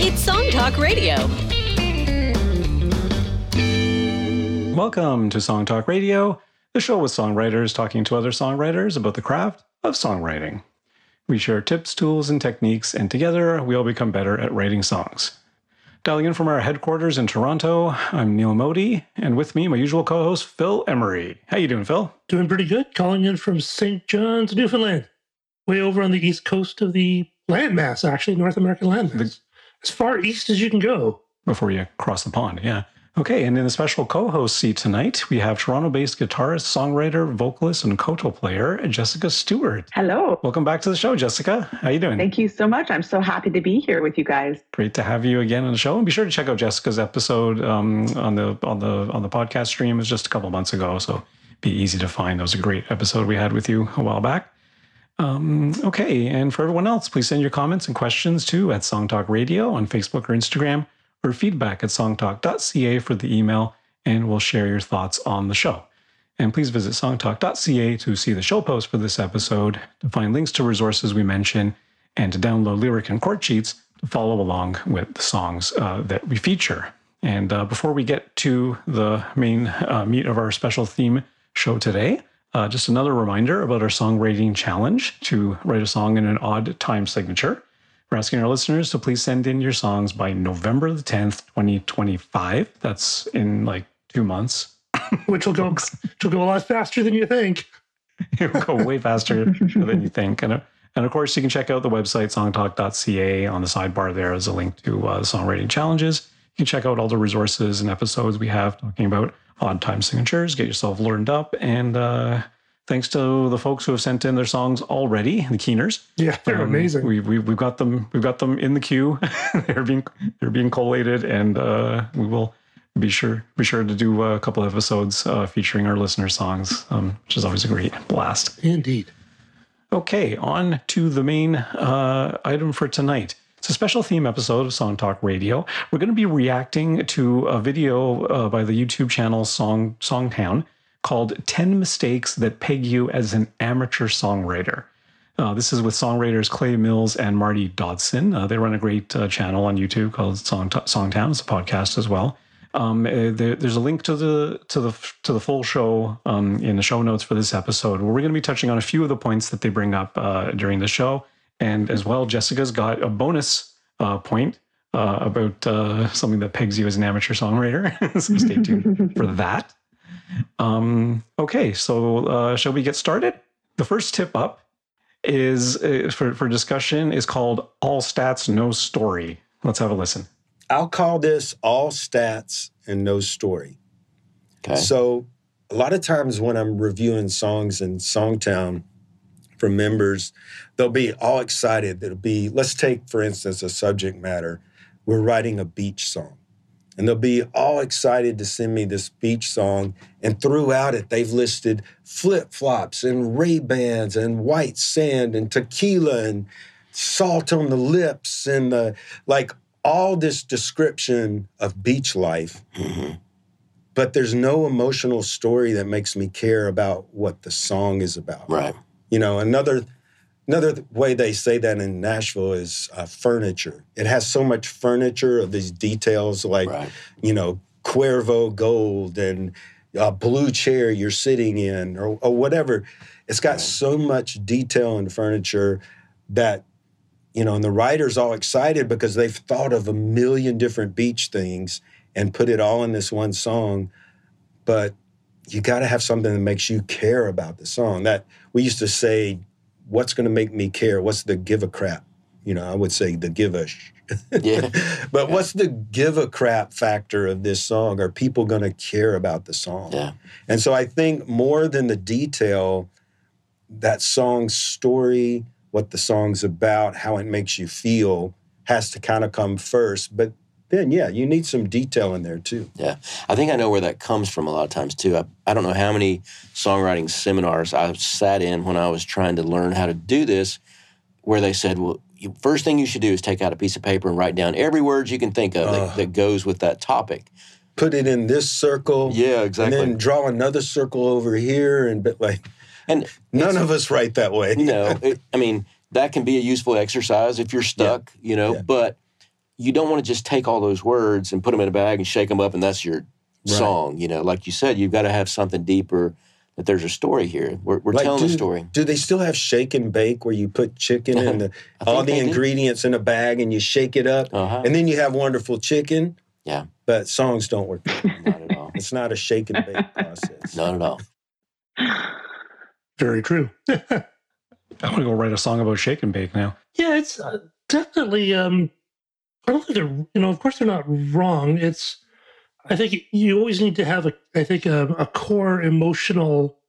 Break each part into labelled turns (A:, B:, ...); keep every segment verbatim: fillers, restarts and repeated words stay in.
A: It's Song Talk Radio.
B: Welcome to Song Talk Radio, the show with songwriters talking to other songwriters about the craft of songwriting. We share tips, tools, and techniques, and together we all become better at writing songs. Dialing in from our headquarters in Toronto, I'm Neil Modi, and with me, my usual co-host, Phil Emery. How you doing, Phil?
C: Doing pretty good. Calling in from Saint John's, Newfoundland. Way over on the east coast of the landmass, actually, North American landmass. The, as far east as you can go.
B: Before you cross the pond, yeah. Okay, and in the special co-host seat tonight, we have Toronto-based guitarist, songwriter, vocalist, and koto player, Jessica Stewart.
D: Hello.
B: Welcome back to the show, Jessica. How you doing?
D: Thank you so much. I'm so happy to be here with you guys.
B: Great to have you again on the show. And be sure to check out Jessica's episode um, on the on the on the podcast stream. It was just a couple months ago, so be easy to find. That was a great episode we had with you a while back. Um, okay, and for everyone else, please send your comments and questions to at Song Talk Radio on Facebook or Instagram, or feedback at songtalk dot c a for the email, and we'll share your thoughts on the show. And please visit songtalk dot c a to see the show post for this episode, to find links to resources we mention, and to download lyric and chord sheets to follow along with the songs uh, that we feature. And uh, before we get to the main uh, meat of our special theme show today, uh, just another reminder about our songwriting challenge to write a song in an odd time signature. We're asking our listeners to please send in your songs by November the tenth, twenty twenty-five. That's in like two months.
C: Which will go, which will go a lot faster than you think.
B: It'll go way faster than you think. And, uh, and of course, you can check out the website, songtalk dot c a. On the sidebar there is a link to uh, songwriting challenges. You can check out all the resources and episodes we have talking about odd time signatures. Get yourself learned up. And uh, thanks to the folks who have sent in their songs already, the keeners.
C: Yeah, they're um, amazing.
B: We, we, we've got them. We've got them in the queue. they're being they're being collated, and uh, we will be sure be sure to do a couple of episodes uh, featuring our listener songs, um, which is always a great blast.
C: Indeed.
B: Okay, on to the main uh, item for tonight. It's a special theme episode of Song Talk Radio. We're going to be reacting to a video uh, by the YouTube channel Song Songtown called ten Mistakes That Peg You as an Amateur Songwriter. Uh, this is with songwriters Clay Mills and Marty Dodson. Uh, they run a great uh, channel on YouTube called Song Songtown. It's a podcast as well. Um, uh, there, there's a link to the to the to the full show um, in the show notes for this episode, where we're going to be touching on a few of the points that they bring up uh, during the show. And as well, Jessica's got a bonus uh, point uh, about uh, something that pegs you as an amateur songwriter. So stay tuned for that. Um, okay, so uh, shall we get started? The first tip up is uh, for, for discussion is called All Stats, No Story. Let's have a listen.
E: I'll call this All Stats and No Story.
F: Okay.
E: So a lot of times when I'm reviewing songs in Songtown for members, they'll be all excited. It'll be, let's take, for instance, a subject matter. We're writing a beach song. And they'll be all excited to send me this beach song. And throughout it, they've listed flip-flops and Ray-Bans and white sand and tequila and salt on the lips and the, like all this description of beach life.
F: Mm-hmm.
E: But there's no emotional story that makes me care about what the song is about.
F: Right.
E: You know, another another way they say that in Nashville is uh, furniture. It has so much furniture of these details like,
F: right.
E: you know, Cuervo gold and a blue chair you're sitting in or, or whatever. It's got right. so much detail in furniture that, you know, and the writer's all excited because they've thought of a million different beach things and put it all in this one song. But you got to have something that makes you care about the song. That we used to say, what's going to make me care? What's the give a crap? You know, I would say the give a sh-
F: yeah.
E: But
F: yeah.
E: what's the give a crap factor of this song? Are people going to care about the song?
F: Yeah.
E: And so I think more than the detail, that song's story, what the song's about, how it makes you feel, has to kind of come first. But then, yeah, you need some detail in there, too.
F: Yeah. I think I know where that comes from a lot of times, too. I, I don't know how many songwriting seminars I sat in when I was trying to learn how to do this, where they said, well, you, first thing you should do is take out a piece of paper and write down every word you can think of uh, that, that goes with that topic.
E: Put it in this circle.
F: Yeah, exactly.
E: And then draw another circle over here. And but like,
F: and
E: none of us write that way.
F: You know, it, I mean, that can be a useful exercise if you're stuck, yeah. you know, yeah. but you don't want to just take all those words and put them in a bag and shake them up and that's your
E: Right.
F: song. You know, like you said, you've got to have something deeper, that there's a story here. We're, we're
E: Like,
F: telling
E: do,
F: the story.
E: Do they still have shake and bake where you put chicken and the,
F: I think
E: all the
F: they do.
E: ingredients in a bag and you shake it up
F: Uh-huh.
E: and then you have wonderful chicken?
F: Yeah.
E: But songs don't work that way.
F: Not at all.
E: It's not a shake and bake process.
F: Not at all.
C: Very true.
B: I want to go write a song about shake and bake now.
C: Yeah, it's uh, definitely. Um, I don't think they're. You know, of course, they're not wrong. It's. I think you always need to have a. I think a, a core emotional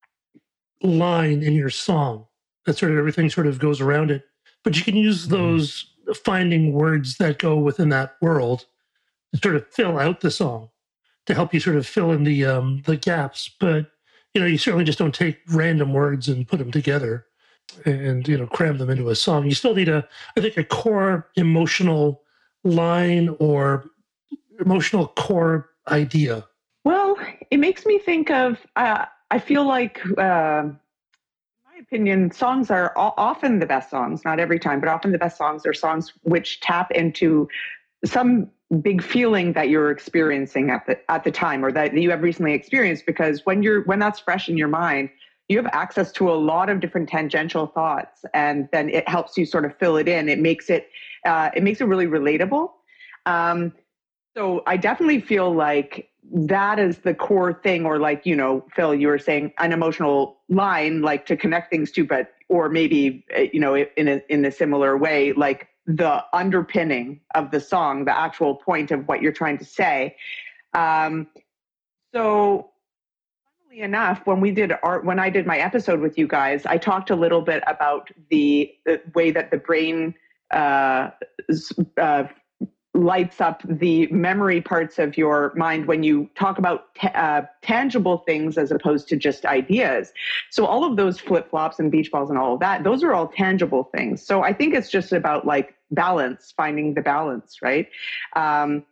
C: line in your song. That sort of everything sort of goes around it. But you can use those finding words that go within that world to sort of fill out the song, to help you sort of fill in the um, the gaps. But you know, you certainly just don't take random words and put them together and, you know, cram them into a song. You still need a, I think, a core emotional line or emotional core idea.
D: Well, it makes me think of, uh, I feel like, uh, in my opinion, songs are o- often the best songs, not every time, but often the best songs are songs which tap into some big feeling that you're experiencing at the at the time, or that you have recently experienced, because when you're when that's fresh in your mind, you have access to a lot of different tangential thoughts, and then it helps you sort of fill it in. It makes it uh, it makes it really relatable. Um, so I definitely feel like that is the core thing, or like, you know, Phil, you were saying an emotional line, like to connect things to, but or maybe, you know, in a in a similar way, like the underpinning of the song, the actual point of what you're trying to say. Um, so funnily enough, when we did art, when I did my episode with you guys, I talked a little bit about the, the way that the brain uh, uh, lights up the memory parts of your mind when you talk about ta- uh, tangible things as opposed to just ideas. So all of those flip-flops and beach balls and all of that, those are all tangible things. So I think it's just about like balance, finding the balance, right? Um,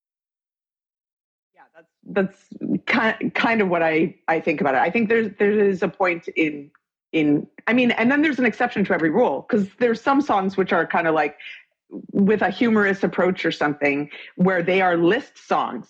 D: yeah, that's that's kind kind of what I, I think about it. I think there's there is a point in in I mean, and then there's an exception to every rule, because there's some songs which are kind of like with a humorous approach or something, where they are list songs.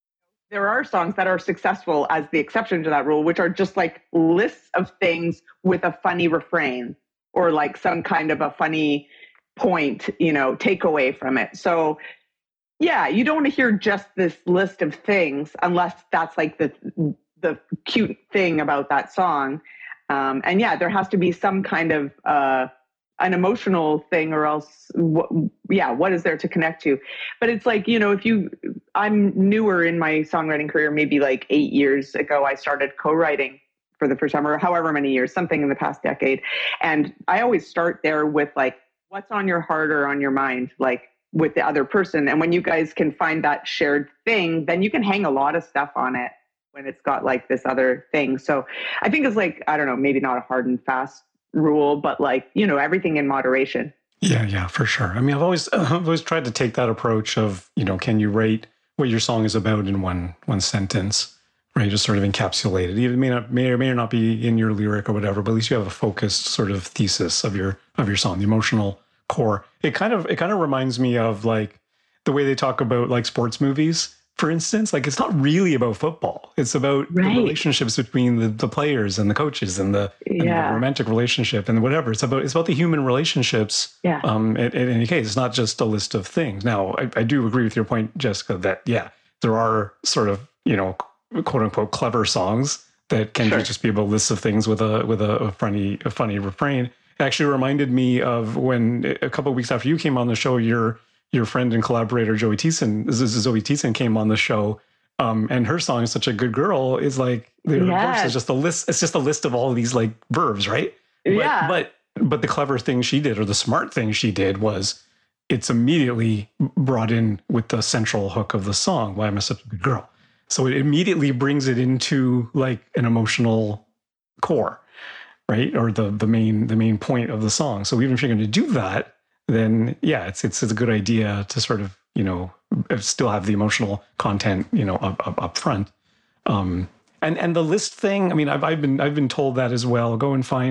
D: There are songs that are successful as the exception to that rule, which are just like lists of things with a funny refrain or like some kind of a funny point, you know, takeaway from it. So yeah, you don't want to hear just this list of things unless that's like the the cute thing about that song. Um, and yeah, there has to be some kind of uh, an emotional thing, or else, w- yeah, what is there to connect to? But it's like, you know, if you, I'm newer in my songwriting career, maybe like eight years ago, I started co-writing for the first time, or however many years, something in the past decade. And I always start there with like, what's on your heart or on your mind, like with the other person. And when you guys can find that shared thing, then you can hang a lot of stuff on it when it's got like this other thing. So I think it's like, I don't know, maybe not a hard and fast rule, but like, you know, everything in moderation.
B: Yeah, yeah, for sure. I mean, I've always I've always tried to take that approach of, you know, can you write what your song is about in one one sentence, right? Just sort of encapsulate it. It may not may or may not be in your lyric or whatever, but at least you have a focused sort of thesis of your of your song, the emotional core. It kind of it kind of reminds me of like the way they talk about like sports movies, for instance. Like, it's not really about football. It's about
D: Right.
B: the relationships between the, the players and the coaches and the, and
D: Yeah.
B: the romantic relationship and whatever. It's about it's about the human relationships.
D: Yeah.
B: Um. In, in any case, it's not just a list of things. Now, I, I do agree with your point, Jessica, that yeah, there are sort of, you know, quote unquote clever songs that can
D: Sure.
B: just be about lists of things with a with a, a funny a funny refrain. It actually reminded me of when a couple of weeks after you came on the show, your your friend and collaborator Joey Thiessen, Zoe Thiessen, came on the show, um, and her song "Such a Good Girl" is like the
D: Yes.
B: verse is just a list. It's just a list of all of these like verbs, right? But,
D: Yeah.
B: But but the clever thing she did, or the smart thing she did, was it's immediately brought in with the central hook of the song. Why am I such a good girl? So it immediately brings it into like an emotional core, right? Or the the main the main point of the song. So even if you're going to do that, then yeah, it's it's, it's a good idea to sort of, you know, still have the emotional content, you know, up up, up front. Um, and and the list thing, I mean, I've I've been I've been told that as well. Go and find,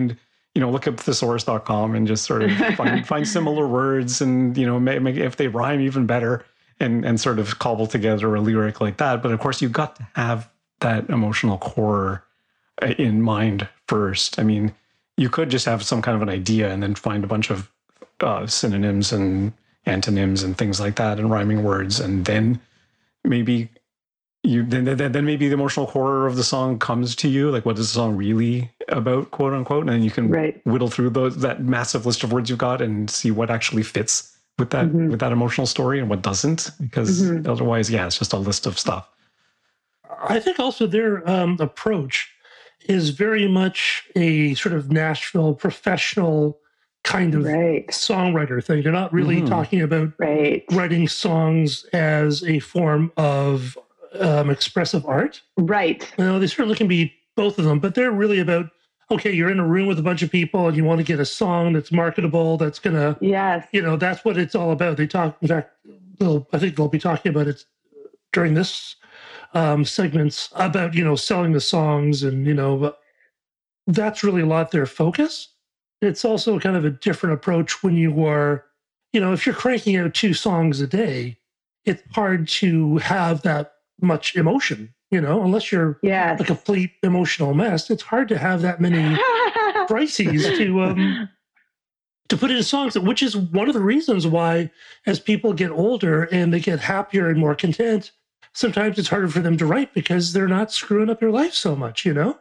B: you know, look up thesaurus dot com and just sort of find find similar words, and you know, make, make, if they rhyme, even better, and and sort of cobble together a lyric like that. But of course, you've got to have that emotional core in mind first. I mean, you could just have some kind of an idea and then find a bunch of uh, synonyms and antonyms and things like that and rhyming words, and then maybe you then then, then maybe the emotional core of the song comes to you. Like, what is the song really about, quote unquote? And then you can
D: Right.
B: whittle through those that massive list of words you've got and see what actually fits with that
D: Mhm.
B: with that emotional story and what doesn't. Because
D: Mhm.
B: otherwise, yeah, it's just a list of stuff.
C: I think also their um, approach is very much a sort of Nashville professional kind of
D: Right.
C: songwriter thing. They're not really
B: Mhm.
C: talking about
D: Right.
C: writing songs as a form of um, expressive art.
D: Right.
C: You know, they certainly can be both of them, but they're really about, okay, you're in a room with a bunch of people and you want to get a song that's marketable, that's going to,
D: Yes.
C: you know, that's what it's all about. They talk, in fact, they'll, I think they'll be talking about it during this um, segments about, you know, selling the songs, and, you know, that's really a lot their focus. It's also kind of a different approach when you are, you know, if you're cranking out two songs a day, it's hard to have that much emotion, you know, unless you're
D: Yes.
C: a complete emotional mess. It's hard to have that many crises to um, to put into songs, which is one of the reasons why, as people get older and they get happier and more content, sometimes it's harder for them to write because they're not screwing up their life so much, you know?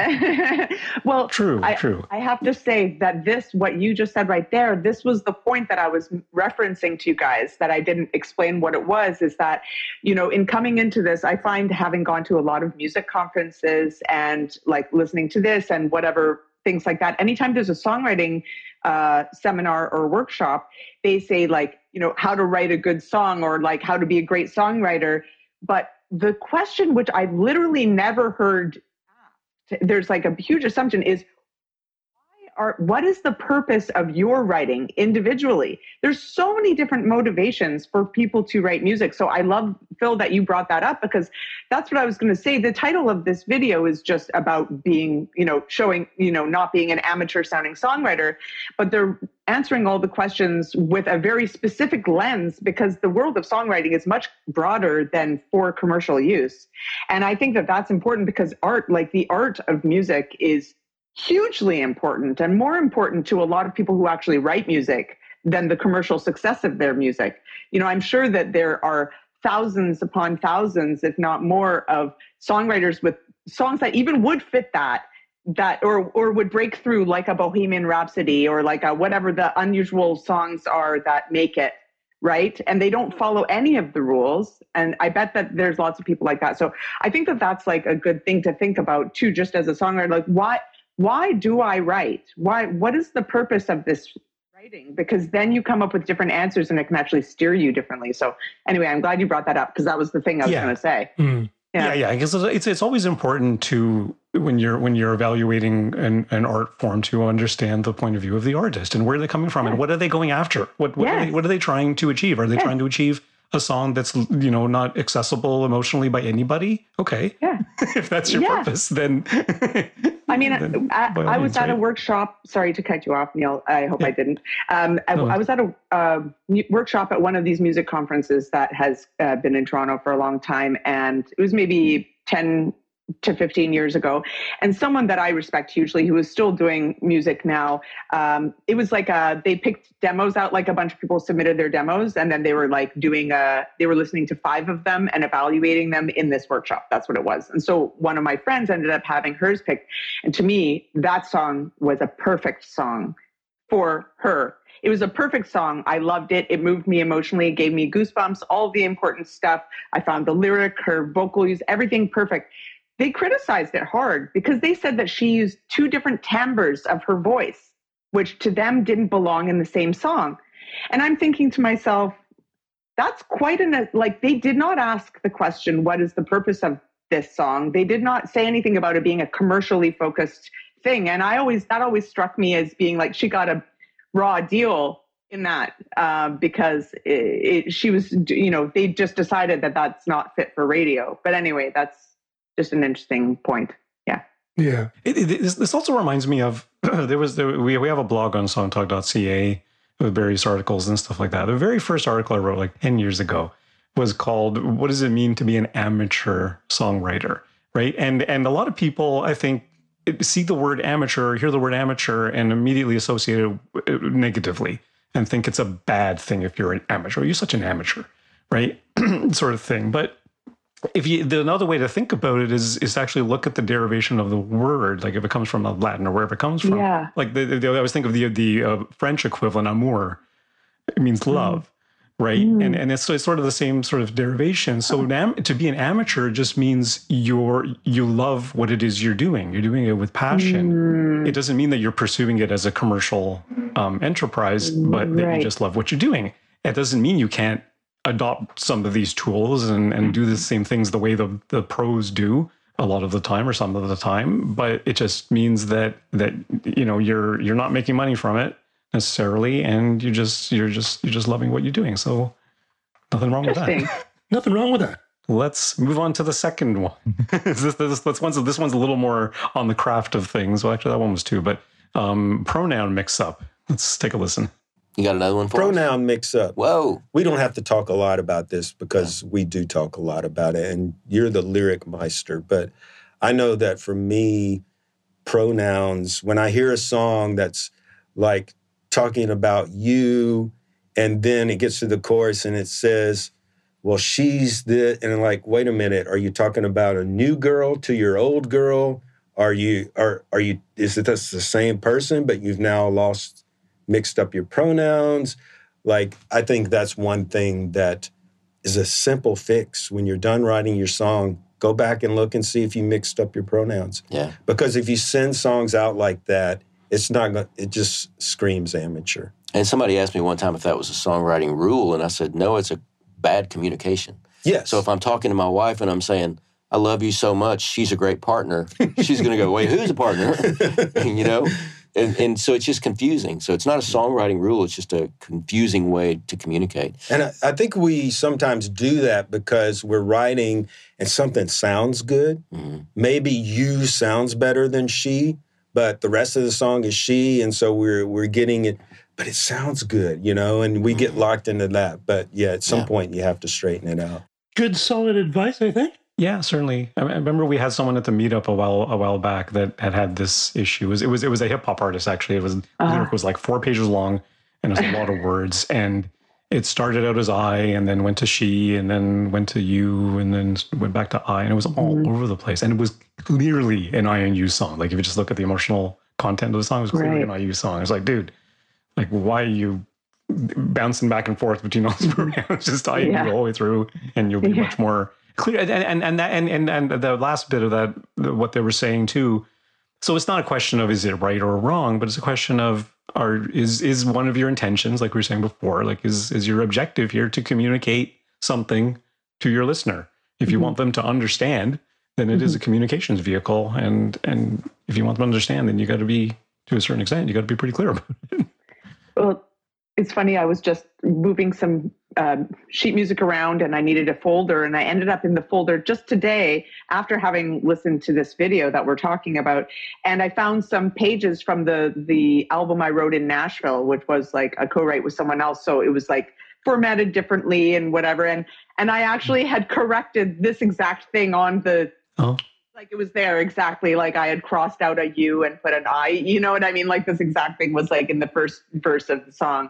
D: Well,
B: True,
D: I,
B: true.
D: I have to say that this, what you just said right there, this was the point that I was referencing to you guys, that I didn't explain what it was, is that, you know, in coming into this, I find, having gone to a lot of music conferences and like listening to this and whatever, things like that, anytime there's a songwriting uh, seminar or workshop, they say like, you know, how to write a good song, or like how to be a great songwriter. But the question, which I've literally never heard, there's like a huge assumption, is why are what is the purpose of your writing individually? There's so many different motivations for people to write music. So I love, Phil, that you brought that up, because that's what I was going to say. The title of this video is just about being, you know, showing, you know, not being an amateur sounding songwriter, but they're answering all the questions with a very specific lens, because the world of songwriting is much broader than for commercial use. And I think that that's important, because art, like the art of music, is hugely important, and more important to a lot of people who actually write music than the commercial success of their music. You know, I'm sure that there are thousands upon thousands, if not more, of songwriters with songs that even would fit that, that or or would break through, like a Bohemian Rhapsody, or like a whatever the unusual songs are that make it, right? And they don't follow any of the rules. And I bet that there's lots of people like that. So I think that that's like a good thing to think about too, just as a songwriter. Like, why why do I write? Why? What is the purpose of this writing? Because then you come up with different answers, and it can actually steer you differently. So anyway, I'm glad you brought that up, because that was the thing I was
B: Yeah.
D: going to say.
C: Mm.
B: Yeah,
D: Yeah.
B: yeah. I guess it's it's always important to, when you're when you're evaluating an, an art form, to understand the point of view of the artist and where they're coming from, and what are they going after? What what, are,
D: Yes.
B: they, what are they trying to achieve? Are they
D: Yes.
B: trying to achieve a song that's, you know, not accessible emotionally by anybody? Okay,
D: Yeah.
B: if that's your
D: Yeah.
B: purpose, then
D: I mean,
B: then
D: I,
B: by all
D: I
B: means,
D: was at a
B: right?
D: workshop. Sorry to cut you off, Neil. I hope I didn't. Um, I,
B: No.
D: I was at a uh, mu- workshop at one of these music conferences that has uh, been in Toronto for a long time, and it was maybe ten to fifteen years ago. And someone that I respect hugely, who is still doing music now, um, it was like a, they picked demos out, like a bunch of people submitted their demos, and then they were like doing a, they were listening to five of them and evaluating them in this workshop. That's what it was. And so one of my friends ended up having hers picked. And to me, that song was a perfect song for her. It was a perfect song. I loved it. It moved me emotionally. It gave me goosebumps, all the important stuff. I found the lyric, her vocal use, everything perfect. They criticized it hard because they said that she used two different timbres of her voice, which to them didn't belong in the same song. And I'm thinking to myself, that's quite an, like, they did not ask the question, what is the purpose of this song? They did not say anything about it being a commercially focused thing. And I always, that always struck me as being like, she got a raw deal in that uh, because it, it, she was, you know, they just decided that that's not fit for radio. But anyway, that's just an interesting point. Yeah.
C: Yeah.
B: It, it, this, this also reminds me of there was there, we we have a blog on songtalk dot c a with various articles and stuff like that. The very first article I wrote like ten years ago was called "What Does It Mean to Be an Amateur Songwriter?" Right, and and a lot of people I think see the word amateur, hear the word amateur, and immediately associate it negatively and think it's a bad thing if you're an amateur. You're such an amateur, right? Sort of thing, but. If you, the another way to think about it is is to actually look at the derivation of the word, like if it comes from Latin or wherever it comes from.
D: Yeah.
B: Like the, the, I always think of the the uh, French equivalent, amour. It means love, mm. right? Mm. And and it's, it's sort of the same sort of derivation. So oh. am, to be an amateur just means you're you love what it is you're doing. You're doing it with passion. Mm. It doesn't mean that you're pursuing it as a commercial um, enterprise, but that right. you just love what you're doing. It doesn't mean you can't adopt some of these tools and, and do the same things the way the, the pros do a lot of the time or some of the time, but it just means that that you know you're you're not making money from it necessarily, and you just you're just you're just loving what you're doing. So nothing wrong with that.
C: Nothing wrong with that.
B: Let's move on to the second one. this, this, this one's this one's a little more on the craft of things. Well, actually, that one was too, but um, pronoun mix-up. Let's take a listen.
F: You got another one for
E: Pronoun
F: us?
E: mix-up.
F: Whoa.
E: We don't have to talk a lot about this because we do talk a lot about it, and you're the lyric meister. But I know that for me, pronouns, when I hear a song that's like talking about you, and then it gets to the chorus and it says, well, she's the, and I'm like, wait a minute, are you talking about a new girl to your old girl? Are you, are, are you, is it that's the same person, but you've now lost mixed up your pronouns? Like, I think that's one thing that is a simple fix. When you're done writing your song, go back and look and see if you mixed up your pronouns.
F: Yeah.
E: Because if you send songs out like that, it's not going it just screams amateur.
F: And somebody asked me one time if that was a songwriting rule, and I said, no, it's a bad communication.
E: Yes.
F: So if I'm talking to my wife and I'm saying, I love you so much, she's a great partner, she's going to go, wait, who's a partner? You know? And, and so it's just confusing. So it's not a songwriting rule. It's just a confusing way to communicate.
E: And I, I think we sometimes do that because we're writing and something sounds good. Mm-hmm. Maybe you sounds better than she, but the rest of the song is she. And so we're we're getting it, but it sounds good, you know, and we mm-hmm. get locked into that. But yeah, at some yeah. point you have to straighten it out.
C: Good, solid advice, I think.
B: Yeah, certainly. I remember we had someone at the meetup a while a while back that had had this issue. It was it was, it was a hip hop artist actually. It was uh-huh. the lyric was like four pages long and it was a lot of words. And it started out as I, and then went to she, and then went to you, and then went back to I, and it was all mm-hmm. over the place. And it was clearly an I and you song. Like if you just look at the emotional content of the song, it was clearly right. an I U song. It's like, dude, like why are you bouncing back and forth between all those pronouns? Just I and yeah. you all the way through, and you'll be yeah. much more clear. And and and that and, and and the last bit of that, what they were saying too. So it's not a question of is it right or wrong, but it's a question of are is is one of your intentions, like we were saying before, like is is your objective here to communicate something to your listener? If you mm-hmm. want them to understand, then it mm-hmm. is a communications vehicle, and and if you want them to understand, then you got to be, to a certain extent, you got to be pretty clear about it.
D: Well, it's funny. I was just moving some um, sheet music around, and I needed a folder, and I ended up in the folder just today after having listened to this video that we're talking about. And I found some pages from the the album I wrote in Nashville, which was like a co-write with someone else. So it was like formatted differently and whatever. And and I actually had corrected this exact thing on the. Oh. Like it was there exactly, like I had crossed out a U and put an I, you know what I mean? Like this exact thing was like in the first verse of the song.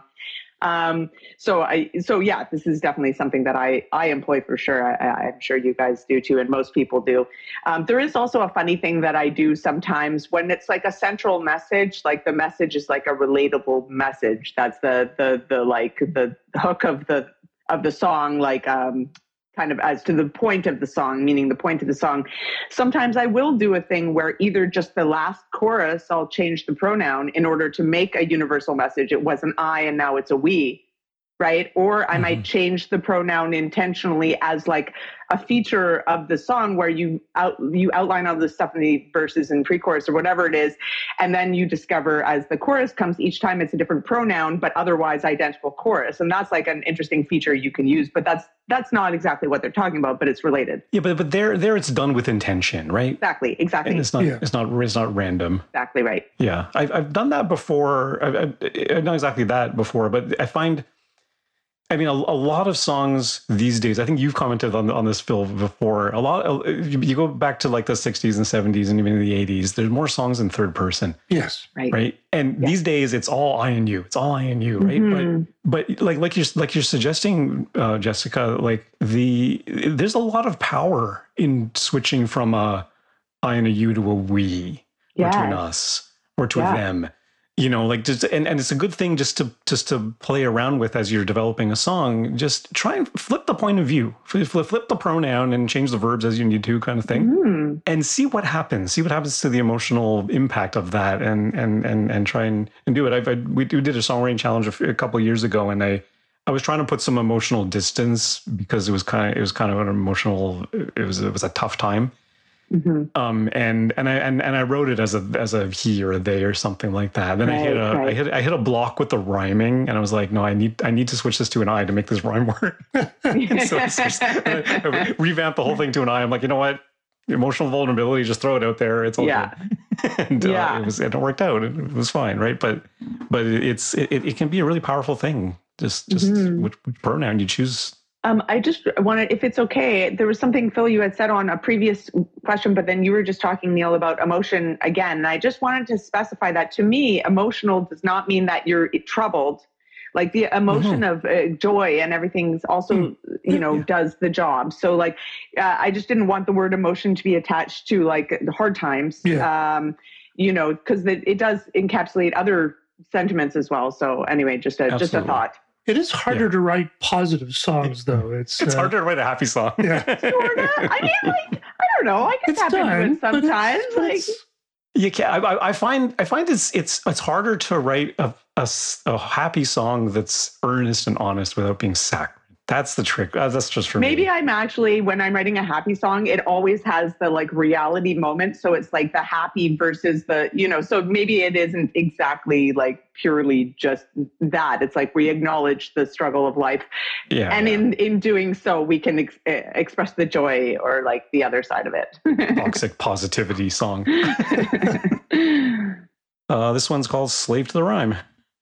D: Um, so I, so yeah, this is definitely something that I, I employ for sure. I, I'm sure you guys do too. And most people do. Um, there is also a funny thing that I do sometimes when it's like a central message, like the message is like a relatable message. That's the, the, the, like the hook of the, of the song, like, um, kind of as to the point of the song, meaning the point of the song. Sometimes I will do a thing where either just the last chorus, I'll change the pronoun in order to make a universal message. It was an I and now it's a we. right? Or I mm-hmm. might change the pronoun intentionally as like a feature of the song where you out you outline all this stuff in the verses and pre-chorus or whatever it is, and then you discover as the chorus comes, each time it's a different pronoun, but otherwise identical chorus. And that's like an interesting feature you can use, but that's that's not exactly what they're talking about, but it's related.
B: Yeah, but but there there it's done with intention, right?
D: Exactly, exactly.
B: And it's not
C: yeah.
B: it's not it's not random.
D: Exactly right.
B: Yeah, I've I've done that before. I've, I've not exactly that before, but I find. I mean, a, a lot of songs these days, I think you've commented on on this, Phil, before. A lot, you, you go back to like the sixties and seventies and even the eighties, there's more songs in third person.
C: Yes.
D: Right.
B: Right. And yeah. these days it's all I and you. It's all I and you, right? Mm-hmm. But but like like you're like you're suggesting, uh, Jessica, like the there's a lot of power in switching from a I and a you to a we, yes. or to an us, or to yeah. a them. You know, like just and, and it's a good thing just to just to play around with as you're developing a song. Just try and flip the point of view, flip, flip the pronoun and change the verbs as you need to, kind of thing, mm. and see what happens. See what happens to the emotional impact of that, and and and and try and, and do it. I've, I we did a songwriting challenge a, a couple of years ago, and I I was trying to put some emotional distance because it was kind of it was kind of an emotional. It was it was a tough time. Mm-hmm. Um and and I and, and I wrote it as a as a he or a they or something like that. Then right, I hit a right. I hit I hit a block with the rhyming, and I was like, no, I need I need to switch this to an I to make this rhyme work. And so I, switched, I, I revamped the whole thing to an I. I'm like, you know what? Emotional vulnerability, just throw it out there. It's all
D: yeah.
B: good. And yeah. uh, it was it worked out. It, it was fine, right? But but it's it, it can be a really powerful thing. Just just mm-hmm. which, which pronoun you choose.
D: Um, I just wanted, if it's okay, there was something, Phil, you had said on a previous question, but then you were just talking, Neil, about emotion again. And I just wanted to specify that to me, emotional does not mean that you're troubled. Like the emotion mm-hmm. of uh, joy and everything's also, mm-hmm. you know, yeah. does the job. So like, uh, I just didn't want the word emotion to be attached to like the hard times, yeah. um, you know, because it, it does encapsulate other sentiments as well. So anyway, just a, just a thought.
C: It is harder yeah. to write positive songs, though. It's
B: it's
C: uh,
B: harder to write a happy song.
C: Yeah.
D: Sorta. I mean, like, I don't know. I can tap into it sometimes. It's, like, it's,
B: you can. I, I find. I find it's it's it's harder to write a, a a happy song that's earnest and honest without being saccharine. That's the trick. Uh, that's just for
D: Maybe
B: me.
D: Maybe I'm actually, when I'm writing a happy song, it always has the like reality moment. So it's like the happy versus the, you know, so maybe it isn't exactly like purely just that. It's like we acknowledge the struggle of life. Yeah. And in, in doing so, we can ex- express the joy or like the other side of it.
B: Toxic positivity song. uh, this one's called Slave to the Rhyme.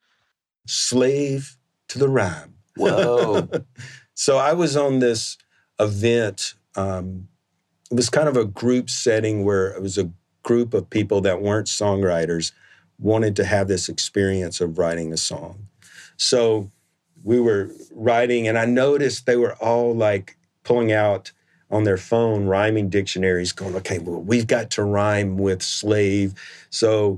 E: Slave to the Rhyme.
F: Whoa.
E: So I was on this event. Um, it was kind of a group setting where it was a group of people that weren't songwriters wanted to have this experience of writing a song. So we were writing, and I noticed they were all like pulling out on their phone rhyming dictionaries going, okay, well, we've got to rhyme with slave. So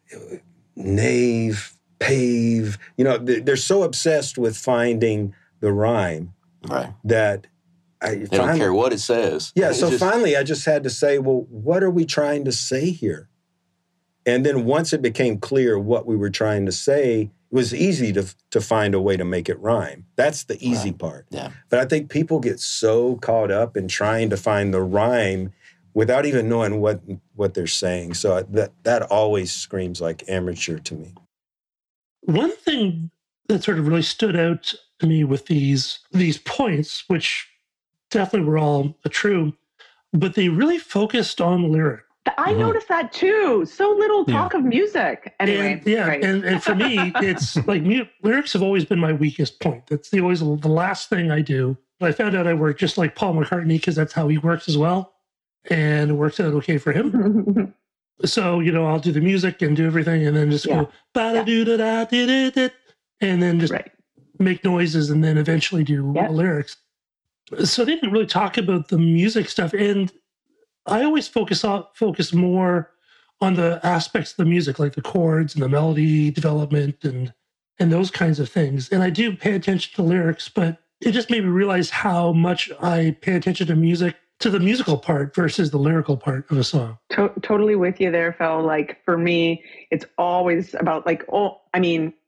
E: knave, pave, you know, they're so obsessed with finding the rhyme
F: right.
E: that I
F: they
E: finally,
F: don't care what it says.
E: Yeah,
F: it's
E: so
F: just,
E: finally I just had to say, well, what are we trying to say here? And then once it became clear what we were trying to say, it was easy to to find a way to make it rhyme. That's the easy
F: right.
E: part.
F: Yeah.
E: But I think people get so caught up in trying to find the rhyme without even knowing what what they're saying. So that that always screams like amateur to me.
C: One thing that sort of really stood out to me with these these points, which definitely were all true, but they really focused on lyric.
D: I mm-hmm. noticed that too. So little talk yeah. of music. Anyway,
C: and, yeah,
D: right.
C: and, and for me, it's like mu- lyrics have always been my weakest point. That's the always the last thing I do. But I found out I work just like Paul McCartney because that's how he works as well, and it works out okay for him. So, you know, I'll do the music and do everything and then just yeah. go, ba-da-doo-da-da-dee-dee-dee, and then just right. make noises and then eventually do yep. the lyrics. So they didn't really talk about the music stuff. And I always focus on, focus more on the aspects of the music, like the chords and the melody development and, and those kinds of things. And I do pay attention to lyrics, but it just made me realize how much I pay attention to music, to the musical part versus the lyrical part of a song.
D: To- totally with you there, Phil. Like for me, it's always about like, oh, I mean,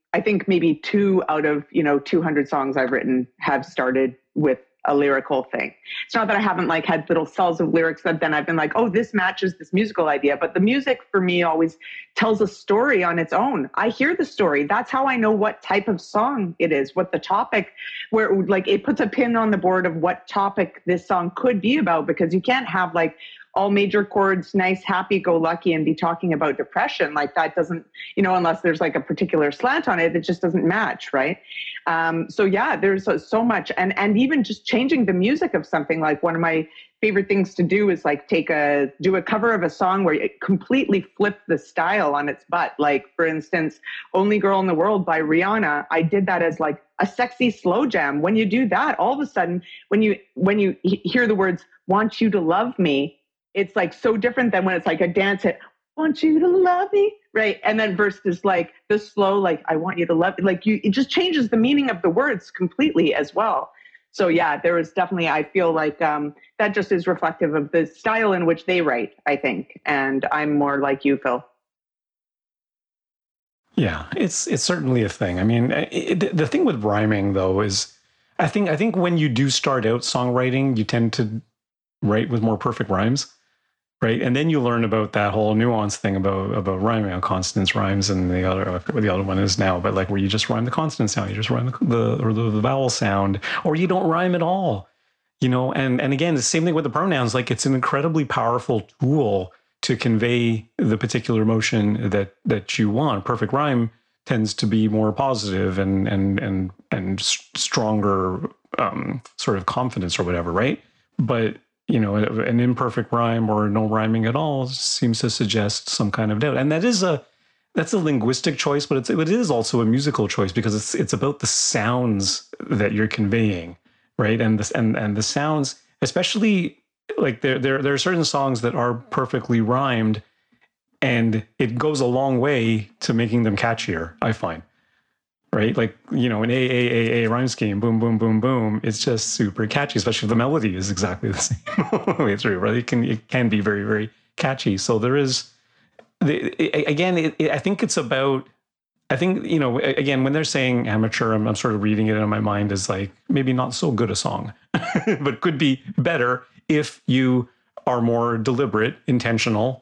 D: I think maybe two out of, you know, two hundred songs I've written have started with a lyrical thing. It's not that I haven't like had little cells of lyrics that then I've been like, oh, this matches this musical idea. But the music for me always tells a story on its own. I hear the story. That's how I know what type of song it is, what the topic, where it, like it puts a pin on the board of what topic this song could be about, because you can't have like all major chords, nice, happy-go-lucky, and be talking about depression. Like that doesn't, you know, unless there's like a particular slant on it, it just doesn't match, right? Um, so yeah, there's so, so much. And and even just changing the music of something, like one of my favorite things to do is like take a, do a cover of a song where it completely flip the style on its butt. Like for instance, Only Girl in the World by Rihanna. I did that as like a sexy slow jam. When you do that, all of a sudden, when you, when you hear the words, want you to love me, it's like so different than when it's like a dance hit, want you to love me, right? And then versus like the slow, like I want you to love me. Like you, it just changes the meaning of the words completely as well. So yeah, there is definitely, I feel like um, that just is reflective of the style in which they write, I think. And I'm more like you, Phil.
B: Yeah, it's it's certainly a thing. I mean, it, the thing with rhyming though is, I think I think when you do start out songwriting, you tend to write with more perfect rhymes. Right, and then you learn about that whole nuance thing about about rhyming on consonants, rhymes, and the other I forget what the other one is now, but like where you just rhyme the consonant sound, you just rhyme the the, or the the vowel sound, or you don't rhyme at all, you know. And and again, the same thing with the pronouns. Like it's an incredibly powerful tool to convey the particular emotion that that you want. Perfect rhyme tends to be more positive and and and and stronger um, sort of confidence or whatever, right? But you know, an imperfect rhyme or no rhyming at all seems to suggest some kind of doubt. And that is a, that's a linguistic choice, but it's, it is also a musical choice because it's, it's about the sounds that you're conveying, right? And the, and, and the sounds, especially like there, there, there are certain songs that are perfectly rhymed and it goes a long way to making them catchier, I find. Right? Like, you know, an A, A, A, A rhyme scheme, boom, boom, boom, boom. It's just super catchy, especially if the melody is exactly the same way through, right? It can, it can be very, very catchy. So there is, the, again, it, it, I think it's about, I think, you know, again, when they're saying amateur, I'm, I'm sort of reading it in my mind as like, maybe not so good a song, but could be better if you are more deliberate, intentional,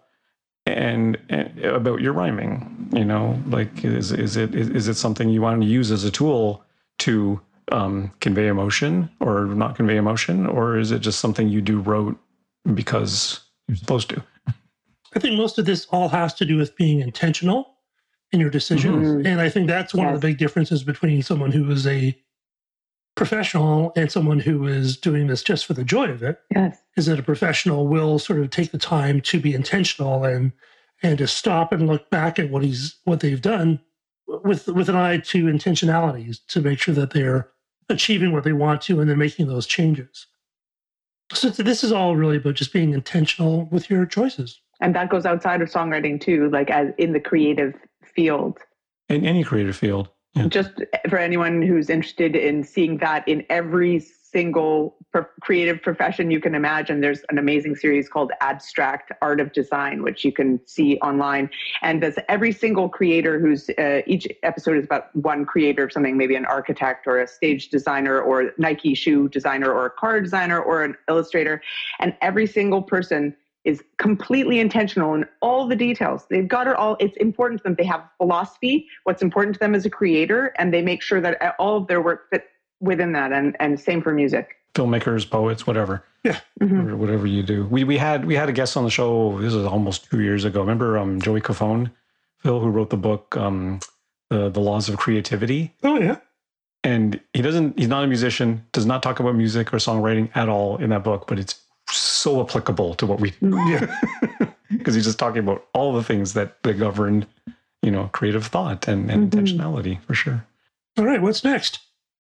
B: And, and about your rhyming, you know, like is is it is, is it something you want to use as a tool to um, convey emotion or not convey emotion, or is it just something you do wrote because you're supposed to?
C: I think most of this all has to do with being intentional in your decisions, mm-hmm. and I think that's one yes. of the big differences between someone who is a professional and someone who is doing this just for the joy of it.
D: Yes.
C: Is that a professional will sort of take the time to be intentional and and to stop and look back at what he's what they've done with with an eye to intentionalities to make sure that they're achieving what they want to and then making those changes. So this is all really about just being intentional with your choices.
D: And that goes outside of songwriting too, like as in the creative field.
B: In any creative field. Yeah.
D: Just for anyone who's interested in seeing that in every single pro- creative profession you can imagine, there's an amazing series called Abstract Art of Design, which you can see online. And that's every single creator who's, uh, each episode is about one creator of something, maybe an architect or a stage designer or Nike shoe designer or a car designer or an illustrator. And every single person is completely intentional in all the details. They've got it all. It's important to them. They have philosophy, what's important to them as a creator, and they make sure that all of their work fits within that. And, and same for music.
B: Filmmakers, poets, whatever.
C: Yeah.
B: Mm-hmm. Whatever you do. We we had we had a guest on the show, this is almost two years ago. Remember um, Joey Cofone, Phil, who wrote the book, um, the, the Laws of Creativity?
C: Oh, yeah.
B: And he doesn't, he's not a musician, does not talk about music or songwriting at all in that book, but it's so applicable to what we do.
C: Yeah.
B: Because he's just talking about all the things that, that govern, you know, creative thought and, and mm-hmm. intentionality for sure.
C: All right, what's next?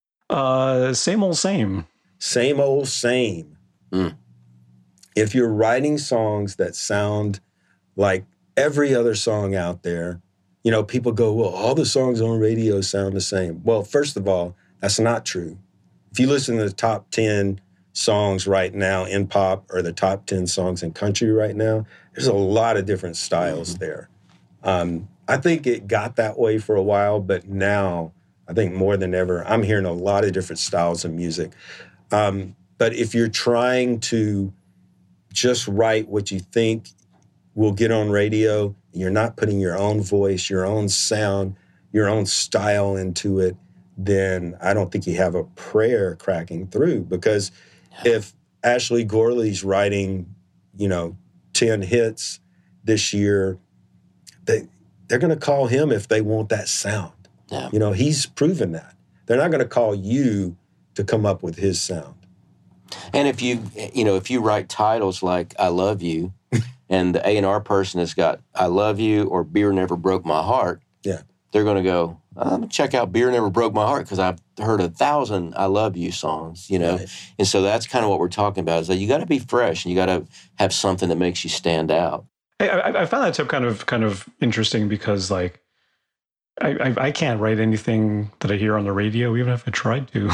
B: Uh, same old same.
E: Same old same.
F: Mm.
E: If you're writing songs that sound like every other song out there, you know, people go, well, all the songs on radio sound the same. Well, first of all, that's not true. If you listen to the top ten songs right now in pop or the top ten songs in country right now, there's a lot of different styles mm-hmm. there. Um, I think it got that way for a while, but now I think more than ever, I'm hearing a lot of different styles of music. Um, but if you're trying to just write what you think will get on radio, you're not putting your own voice, your own sound, your own style into it, then I don't think you have a prayer cracking through. Because if Ashley Gorley's writing, you know, ten hits this year, they, they're going to call him if they want that sound.
F: Yeah.
E: You know, he's proven that. They're not going to call you to come up with his sound.
F: And if you, you know, if you write titles like I Love You, and the A and R person has got I Love You or Beer Never Broke My Heart,
E: yeah,
F: they're going to go, I'm going to check out Beer Never Broke My Heart because I've heard a thousand I Love You songs, you know? Right. And so that's kind of what we're talking about, is that you got to be fresh and you got to have something that makes you stand out.
B: I, I, I found that tip kind of kind of interesting because, like, I, I, I can't write anything that I hear on the radio, even if I tried to.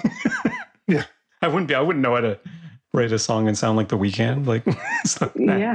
C: Yeah.
B: I wouldn't be, I wouldn't know how to write a song and sound like The Weeknd. Like, like
D: yeah.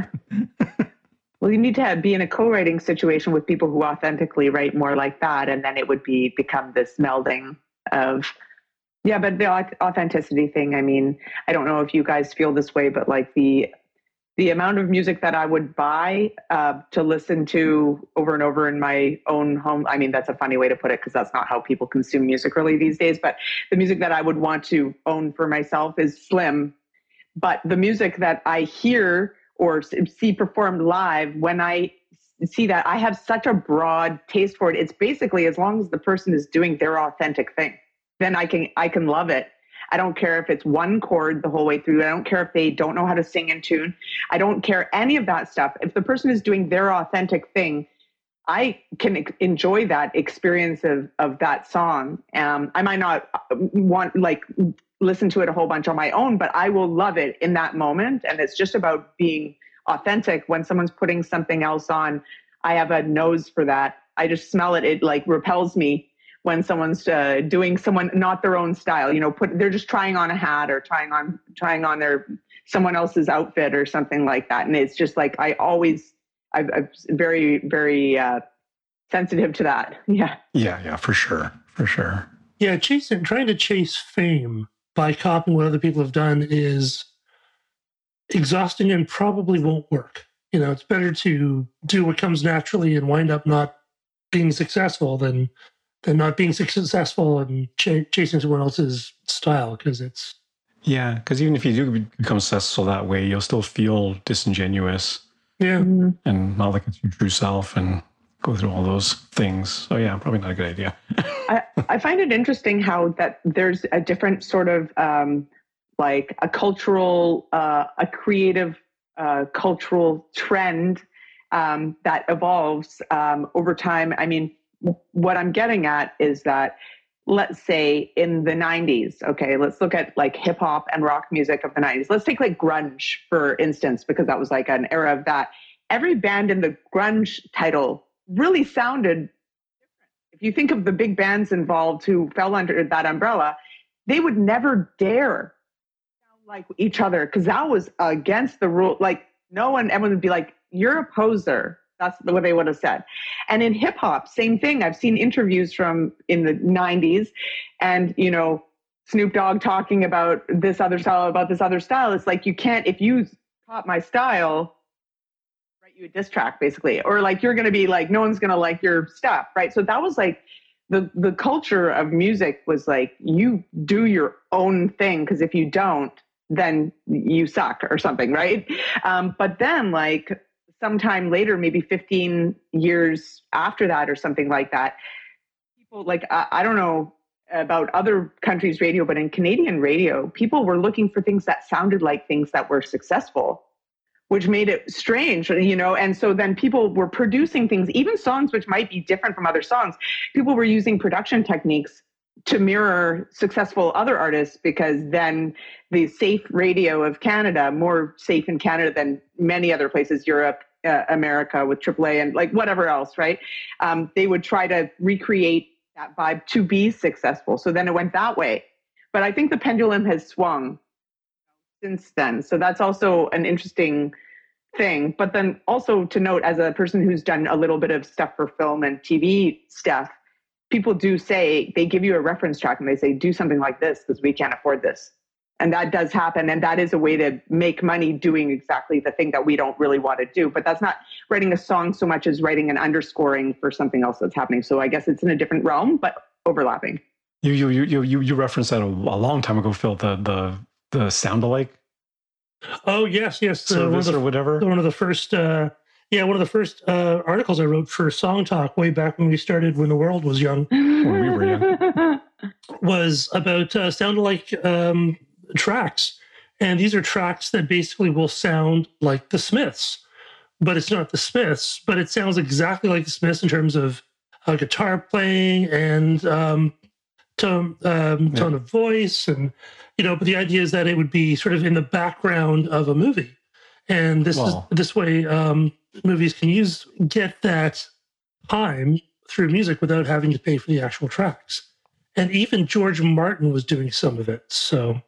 D: Well, you need to have, be in a co-writing situation with people who authentically write more like that, and then it would be become this melding of, yeah. But the authenticity thing, I mean, I don't know if you guys feel this way, but like the the amount of music that I would buy uh, to listen to over and over in my own home. I mean, that's a funny way to put it because that's not how people consume music really these days. But the music that I would want to own for myself is slim. But the music that I hear or see performed live, when I see that, I have such a broad taste for it. It's basically, as long as the person is doing their authentic thing, then I can I can love it. I don't care if it's one chord the whole way through. I don't care if they don't know how to sing in tune. I don't care any of that stuff. If the person is doing their authentic thing, I can enjoy that experience of, of that song. Um, I might not want like listen to it a whole bunch on my own, but I will love it in that moment. And it's just about being authentic. When someone's putting something else on, I have a nose for that. I just smell it. It like repels me when someone's uh, doing someone not their own style. You know, put they're just trying on a hat or trying on trying on their someone else's outfit or something like that. And it's just like I always I've, I'm very very uh, sensitive to that. Yeah.
B: Yeah. Yeah. For sure. For sure.
C: Yeah. Chasing trying to chase fame by copying what other people have done is exhausting and probably won't work. You know, it's better to do what comes naturally and wind up not being successful than than not being successful and ch- chasing someone else's style, because it's
B: yeah. Because even if you do become successful that way, you'll still feel disingenuous.
C: Yeah,
D: mm-hmm.
B: And not like it's your true self, and go through all those things. So yeah, probably not a good idea.
D: I, I find it interesting how that there's a different sort of um, like a cultural, uh, a creative uh, cultural trend um, that evolves um, over time. I mean, what I'm getting at is that, let's say in the nineties, okay, let's look at like hip hop and rock music of the nineties. Let's take like grunge, for instance, because that was like an era of that. Every band in the grunge title really sounded different. If you think of the big bands involved who fell under that umbrella, they would never dare sound like each other because that was against the rule. Like no one, everyone would be like, you're a poser. That's what they would have said. And in hip hop, same thing. I've seen interviews from in the nineties and, you know, Snoop Dogg talking about this other style, about this other style. It's like, you can't, if you caught my style, write you a diss track basically, or like, you're going to be like, no one's going to like your stuff. Right. So that was like the, the culture of music was like, you do your own thing. Cause if you don't, then you suck or something. Right. Um, but then like, sometime later, maybe fifteen years after that or something like that, people like, I, I don't know about other countries' radio, but in Canadian radio, people were looking for things that sounded like things that were successful, which made it strange, you know? And so then people were producing things, even songs which might be different from other songs. People were using production techniques to mirror successful other artists, because then the safe radio of Canada, more safe in Canada than many other places, Europe, uh, America with triple A and like whatever else, right? Um, they would try to recreate that vibe to be successful. So then it went that way. But I think the pendulum has swung since then. So that's also an interesting thing. But then also to note, as a person who's done a little bit of stuff for film and T V stuff, people do say, they give you a reference track and they say, do something like this because we can't afford this. And that does happen. And that is a way to make money doing exactly the thing that we don't really want to do. But that's not writing a song so much as writing an underscoring for something else that's happening. So I guess it's in a different realm, but overlapping.
B: You you you you you referenced that a, a long time ago, Phil. The the the sound alike
C: Oh yes, yes. The, one of
B: service
C: the,
B: or whatever.
C: one of the first, uh, yeah, one of the first uh, articles I wrote for Song Talk way back when we started, when the world was young,
B: When we were young.
C: was about uh, sound alike um, tracks, and these are tracks that basically will sound like the Smiths, but it's not the Smiths, but it sounds exactly like the Smiths in terms of uh, guitar playing and um, tone um, tone
B: Yeah.
C: of voice, and you know. But the idea is that it would be sort of in the background of a movie, and this
B: Wow.
C: is this way um, movies can use get that time through music without having to pay for the actual tracks. And even George Martin was doing some of it. So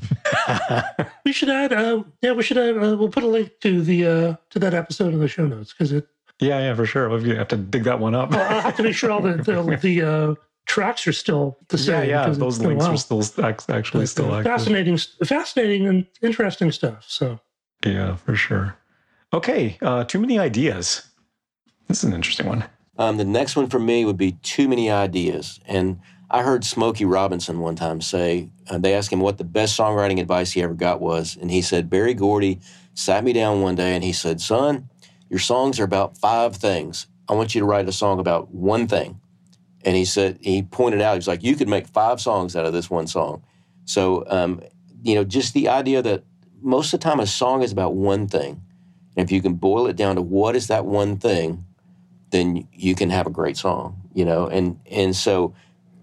C: we should add, uh, yeah, we should add, uh, we'll put a link to the uh, to that episode in the show notes because it.
B: Yeah, yeah, for sure. Well, you have to dig that one up.
C: I'll have to make sure all the the, the uh, tracks are still the
B: Yeah,
C: same.
B: yeah.
C: because
B: Those
C: it's been a
B: links
C: while.
B: are still ac- actually
C: But,
B: still
C: uh,
B: active.
C: fascinating, fascinating, and interesting stuff. So
B: Yeah, for sure. Okay, uh, too many ideas. This is an interesting one.
F: Um, the next one for me would be too many ideas. And I heard Smokey Robinson one time say, uh, they asked him what the best songwriting advice he ever got was. And he said, Barry Gordy sat me down one day and he said, son, your songs are about five things. I want you to write a song about one thing. And he said, he pointed out, he was like, you could make five songs out of this one song. So, um, you know, just the idea that most of the time a song is about one thing. And if you can boil it down to what is that one thing, then you can have a great song, you know? And and so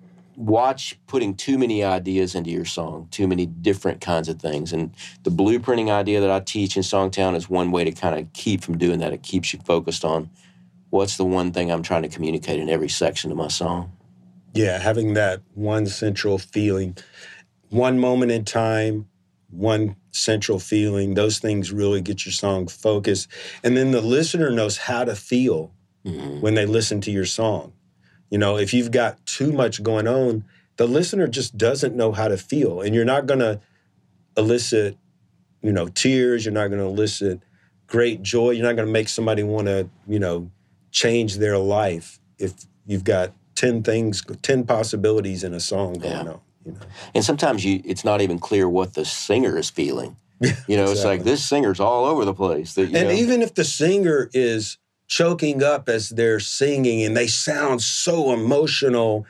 F: watch putting too many ideas into your song, too many different kinds of things. And the blueprinting idea that I teach in Songtown is one way to kind of keep from doing that. It keeps you focused on what's the one thing I'm trying to communicate in every section of my song.
E: Yeah, having that one central feeling, one moment in time, one central feeling, those things really get your song focused. And then the listener knows how to feel
F: Mm-hmm.
E: when they listen to your song. You know, if you've got too much going on, the listener just doesn't know how to feel. And you're not going to elicit, you know, tears. You're not going to elicit great joy. You're not going to make somebody want to, you know, change their life if you've got ten things, ten possibilities in a song going
F: Yeah.
E: on, you know.
F: And sometimes you it's not even clear what the singer is feeling. You know, it's like
E: Exactly.
F: this singer's all over the place. That, you
E: And
F: know,
E: even if the singer is choking up as they're singing and they sound so emotional,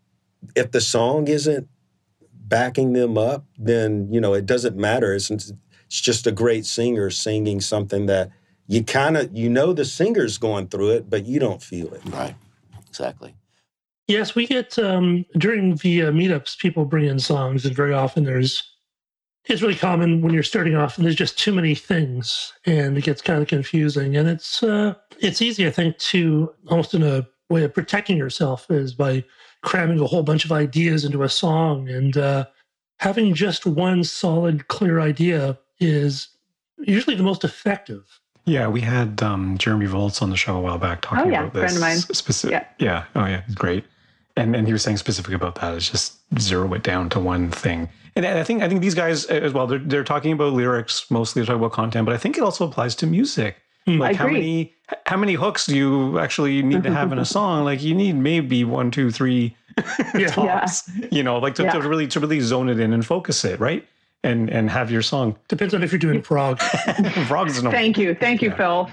E: if the song isn't backing them up, then, you know, it doesn't matter. It's, it's just a great singer singing something that you kind of, you know, the singer's going through it, but you don't feel it.
F: right, exactly.
C: yes, we get um, during the uh, meetups, people bring in songs, and very often there's. It's really common when you're starting off and there's just too many things and it gets kind of confusing. And it's uh, it's easy, I think, to almost in a way of protecting yourself is by cramming a whole bunch of ideas into a song. And uh, having just one solid, clear idea is usually the most effective.
B: Yeah, we had um, Jeremy Volz on the show a while back talking
D: Oh, yeah,
B: about this.
D: friend of mine.
B: Specific,
D: Yeah.
B: yeah. Oh, yeah. It's great. And and he was saying specific about that. It's just zero it down to one thing. And I think I think these guys as well. They're they're talking about lyrics mostly. They're talking about content, but I think it also applies to music.
C: Hmm.
B: Like
D: I
B: how
D: agree.
B: many how many hooks do you actually need to have in a song? Like you need maybe one, two, three
C: Yeah.
B: tops. You know, like to,
D: Yeah.
B: to really to really zone it in and focus it, right? And and have your song.
C: Depends on if you're doing prog.
B: Frogs no.
D: Thank you. Thank you,
B: Yeah.
D: Phil.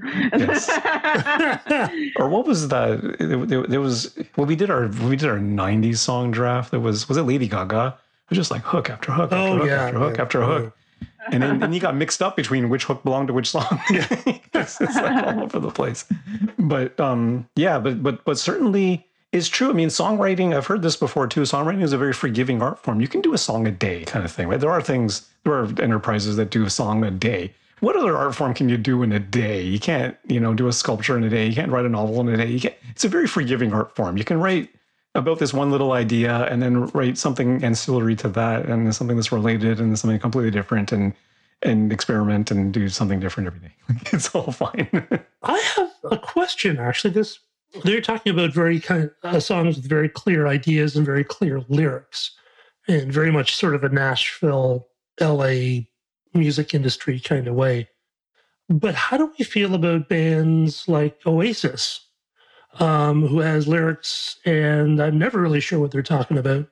B: Or what was that? There, there, there was well, we did our we did our nineties song draft. There was was it Lady Gaga? It was just like hook after hook after
C: Oh,
B: hook
C: yeah,
B: after hook
C: yeah.
B: after hook, and then and you got mixed up between which hook belonged to which song. it's, it's like all over the place. But um, yeah, but but but certainly it's true. I mean, songwriting. I've heard this before too. Songwriting is a very forgiving art form. You can do a song a day, kind of thing. Right? There are things. There are enterprises that do a song a day. What other art form can you do in a day? You can't, you know, do a sculpture in a day. You can't write a novel in a day. You can't. It's a very forgiving art form. You can write about this one little idea and then write something ancillary to that and then something that's related and then something completely different. And and experiment and do something different every day. It's all fine.
C: I have a question, actually. This they're talking about very kind of uh, songs with very clear ideas and very clear lyrics, and very much sort of a Nashville, L A music industry kind of way. But how do we feel about bands like Oasis, um, who has lyrics, and I'm never really sure what they're talking about?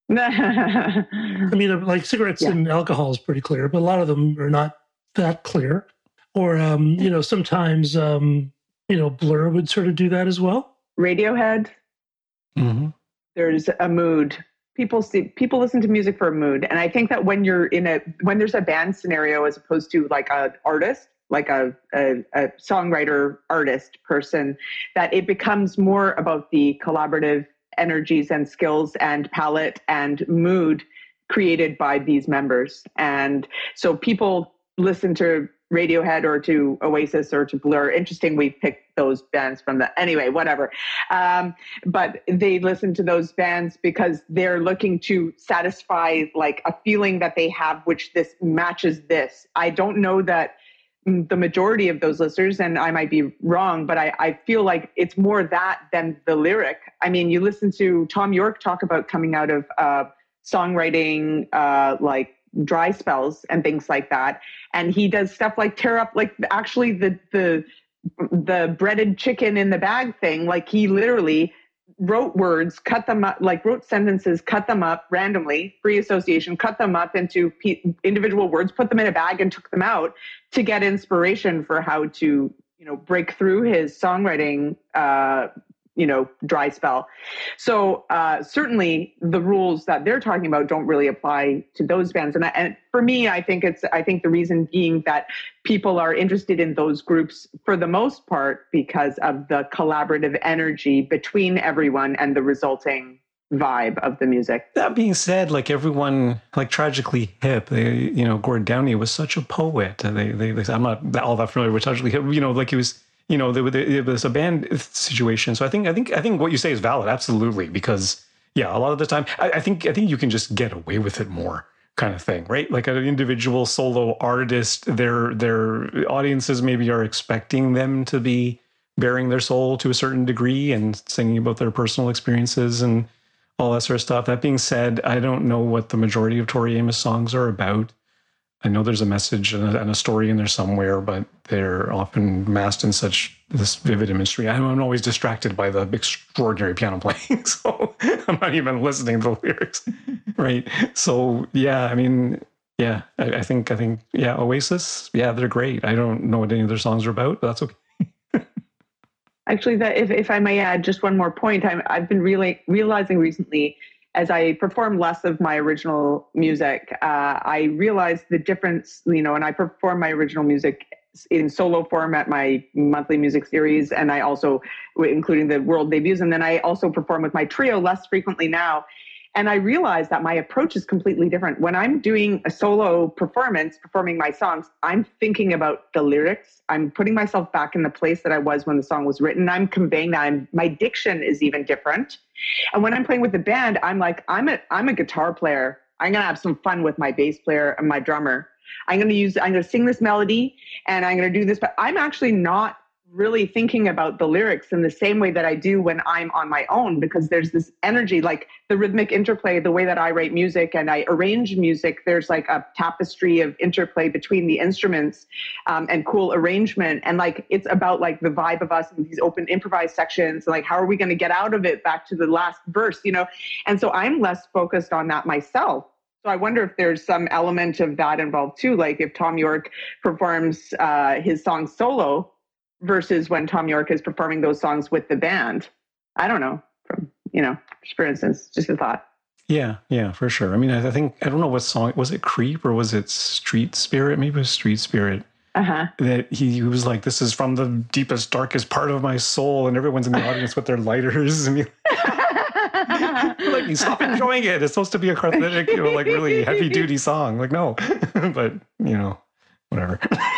C: I mean, like cigarettes yeah. and alcohol is pretty clear, but a lot of them are not that clear. Or, um, you know, sometimes, um, you know, Blur would sort of do that as well.
D: Radiohead.
B: Mm-hmm.
D: There's a mood. People see people listen to music for a mood, and I think that when you're in a when there's a band scenario as opposed to like an artist, like a, a, a songwriter artist person, that it becomes more about the collaborative energies and skills and palette and mood created by these members. And so people listen to Radiohead or to Oasis or to Blur. Interesting, we picked those bands from the, anyway, whatever. Um, but they listen to those bands because they're looking to satisfy like a feeling that they have, which this matches this. I don't know that the majority of those listeners, and I might be wrong, but I, I feel like it's more that than the lyric. I mean, you listen to Tom York talk about coming out of uh, songwriting, uh, like dry spells and things like that. And he does stuff like tear up, like actually the, the, the breaded chicken in the bag thing. Like he literally wrote words, cut them up, like wrote sentences, cut them up randomly, free association, cut them up into p- individual words, put them in a bag and took them out to get inspiration for how to, you know, break through his songwriting, uh, you know, dry spell. So uh, certainly the rules that they're talking about don't really apply to those bands. And, I, and for me, I think it's, I think the reason being that people are interested in those groups for the most part because of the collaborative energy between everyone and the resulting vibe of the music.
B: That being said, like everyone, like Tragically Hip, they, you know, Gord Downie was such a poet. They, they, they I'm not all that familiar with Tragically Hip, you know, like he was, you know, there, there was a band situation. So I think, I think, I think what you say is valid. Absolutely. Because yeah, a lot of the time, I, I think, I think you can just get away with it more kind of thing, right? Like an individual solo artist, their, their audiences maybe are expecting them to be bearing their soul to a certain degree and singing about their personal experiences and all that sort of stuff. That being said, I don't know what the majority of Tori Amos songs are about. I know there's a message and a, and a story in there somewhere, but they're often masked in such this vivid imagery. I'm always distracted by the extraordinary piano playing, so I'm not even listening to the lyrics, right? So yeah, I mean, yeah, I, I think, I think, yeah, Oasis, yeah, they're great. I don't know what any of their songs are about, but that's okay.
D: Actually, that if, if I may add just one more point, I'm, I've been really realizing recently, as I perform less of my original music, uh, I realized the difference, you know, and I perform my original music in solo form at my monthly music series, and I also, including the world debuts, and then I also perform with my trio less frequently now. And I realized that my approach is completely different. When I'm doing a solo performance, performing my songs, I'm thinking about the lyrics. I'm putting myself back in the place that I was when the song was written. I'm conveying that. I'm, my diction is even different. And when I'm playing with the band, I'm like, I'm a, I'm a guitar player. I'm going to have some fun with my bass player and my drummer. I'm going to use, I'm going to sing this melody and I'm going to do this, but I'm actually not really thinking about the lyrics in the same way that I do when I'm on my own, because there's this energy, like the rhythmic interplay, the way that I write music and I arrange music, there's like a tapestry of interplay between the instruments um, and cool arrangement. And like, it's about like the vibe of us in these open improvised sections. Like, how are we going to get out of it back to the last verse, you know? And so I'm less focused on that myself. So I wonder if there's some element of that involved too. Like if Tom York performs uh, his song solo, versus when Tom York is performing those songs with the band. I don't know, from, you know, for instance, just a thought.
B: Yeah, yeah, for sure. I mean, I think, I don't know what song, was it Creep or was it Street Spirit? Maybe it was Street Spirit.
D: Uh-huh.
B: That he, he was like, this is from the deepest, darkest part of my soul, and everyone's in the audience with their lighters. And he, like, stop enjoying it. It's supposed to be a cathartic, you know, like really heavy duty song. Like, no, but, you know, whatever.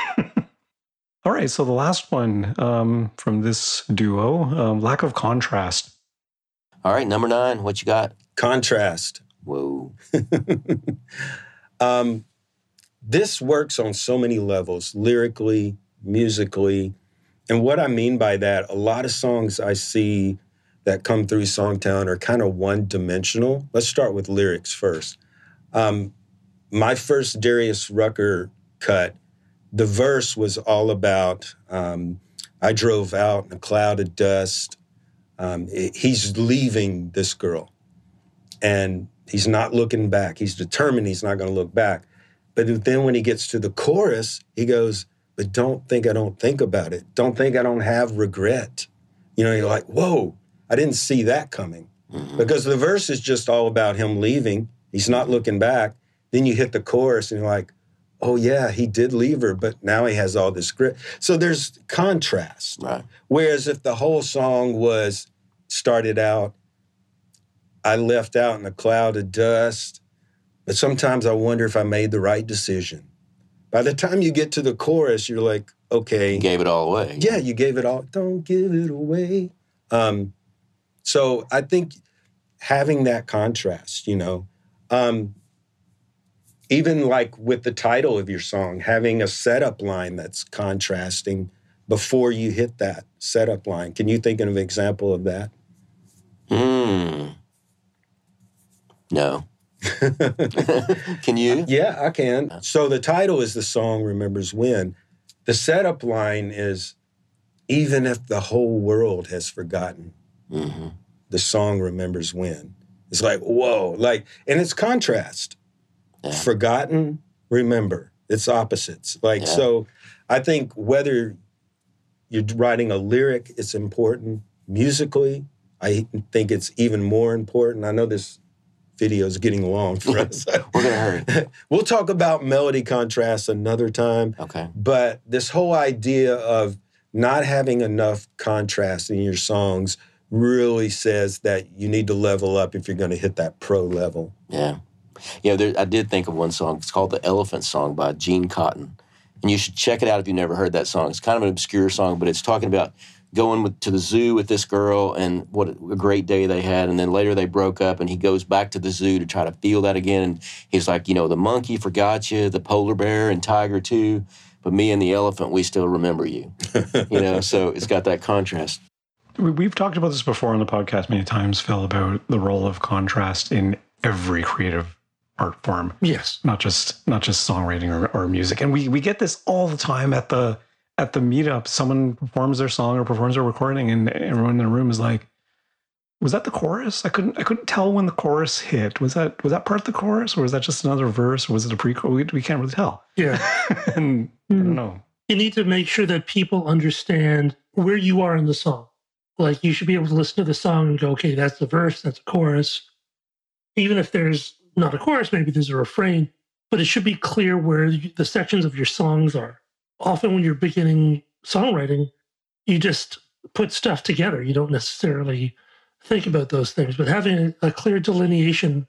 B: All right, so the last one um, from this duo, um, Lack of Contrast.
F: All right, number nine, what you got?
E: Contrast.
F: Whoa.
E: um, this works on so many levels, lyrically, musically. And what I mean by that, a lot of songs I see that come through Songtown are kind of one-dimensional. Let's start with lyrics first. Um, my first Darius Rucker cut, the verse was all about, um, I drove out in a cloud of dust. Um, it, he's leaving this girl, and he's not looking back. He's determined he's not going to look back. But then when he gets to the chorus, he goes, but don't think I don't think about it. Don't think I don't have regret. You know, you're like, whoa, I didn't see that coming. Mm-hmm. Because the verse is just all about him leaving. He's not looking back. Then you hit the chorus and you're like, oh yeah, he did leave her, but now he has all this grit. So there's contrast.
F: Right.
E: Whereas if the whole song was started out, I left out in a cloud of dust, but sometimes I wonder if I made the right decision. By the time you get to the chorus, you're like, okay.
F: You gave it all away.
E: Yeah, you gave it all. Don't give it away. Um, so I think having that contrast, you know, um, even like with the title of your song, having a setup line that's contrasting before you hit that setup line. Can you think of an example of that?
F: Hmm. No. Can you?
E: Yeah, I can. So the title is The Song Remembers When. The setup line is, even if the whole world has forgotten, mm-hmm. the song remembers when. It's like, whoa, like, and it's contrast. Yeah. Forgotten, remember. It's opposites. Like, yeah. So I think whether you're writing a lyric, it's important. Musically, I think it's even more important. I know this video is getting long for us.
F: We're going to hurry.
E: We'll talk about melody contrast another time.
F: Okay.
E: But this whole idea of not having enough contrast in your songs really says that you need to level up if you're going to hit that pro level.
F: Yeah. You know, there, I did think of one song. It's called The Elephant Song by Gene Cotton. And you should check it out if you've never heard that song. It's kind of an obscure song, but it's talking about going with, to the zoo with this girl and what a great day they had. And then later they broke up and he goes back to the zoo to try to feel that again. And he's like, you know, the monkey forgot you, the polar bear and tiger too, but me and the elephant, we still remember you. You know, so it's got that contrast.
B: We've talked about this before on the podcast many times, Phil, about the role of contrast in every creative art form.
C: Yes.
B: Not just not just songwriting or, or music. And we we get this all the time at the at the meetup. Someone performs their song or performs their recording and everyone in the room is like, was that the chorus? I couldn't I couldn't tell when the chorus hit. Was that was that part of the chorus or was that just another verse or was it a pre-chorus? We, we can't really tell.
C: Yeah.
B: And mm. I don't know.
C: You need to make sure that people understand where you are in the song. Like you should be able to listen to the song and go, okay, that's the verse, that's a chorus. Even if there's not a chorus, maybe there's a refrain, but it should be clear where the sections of your songs are. Often when you're beginning songwriting, you just put stuff together. You don't necessarily think about those things, but having a clear delineation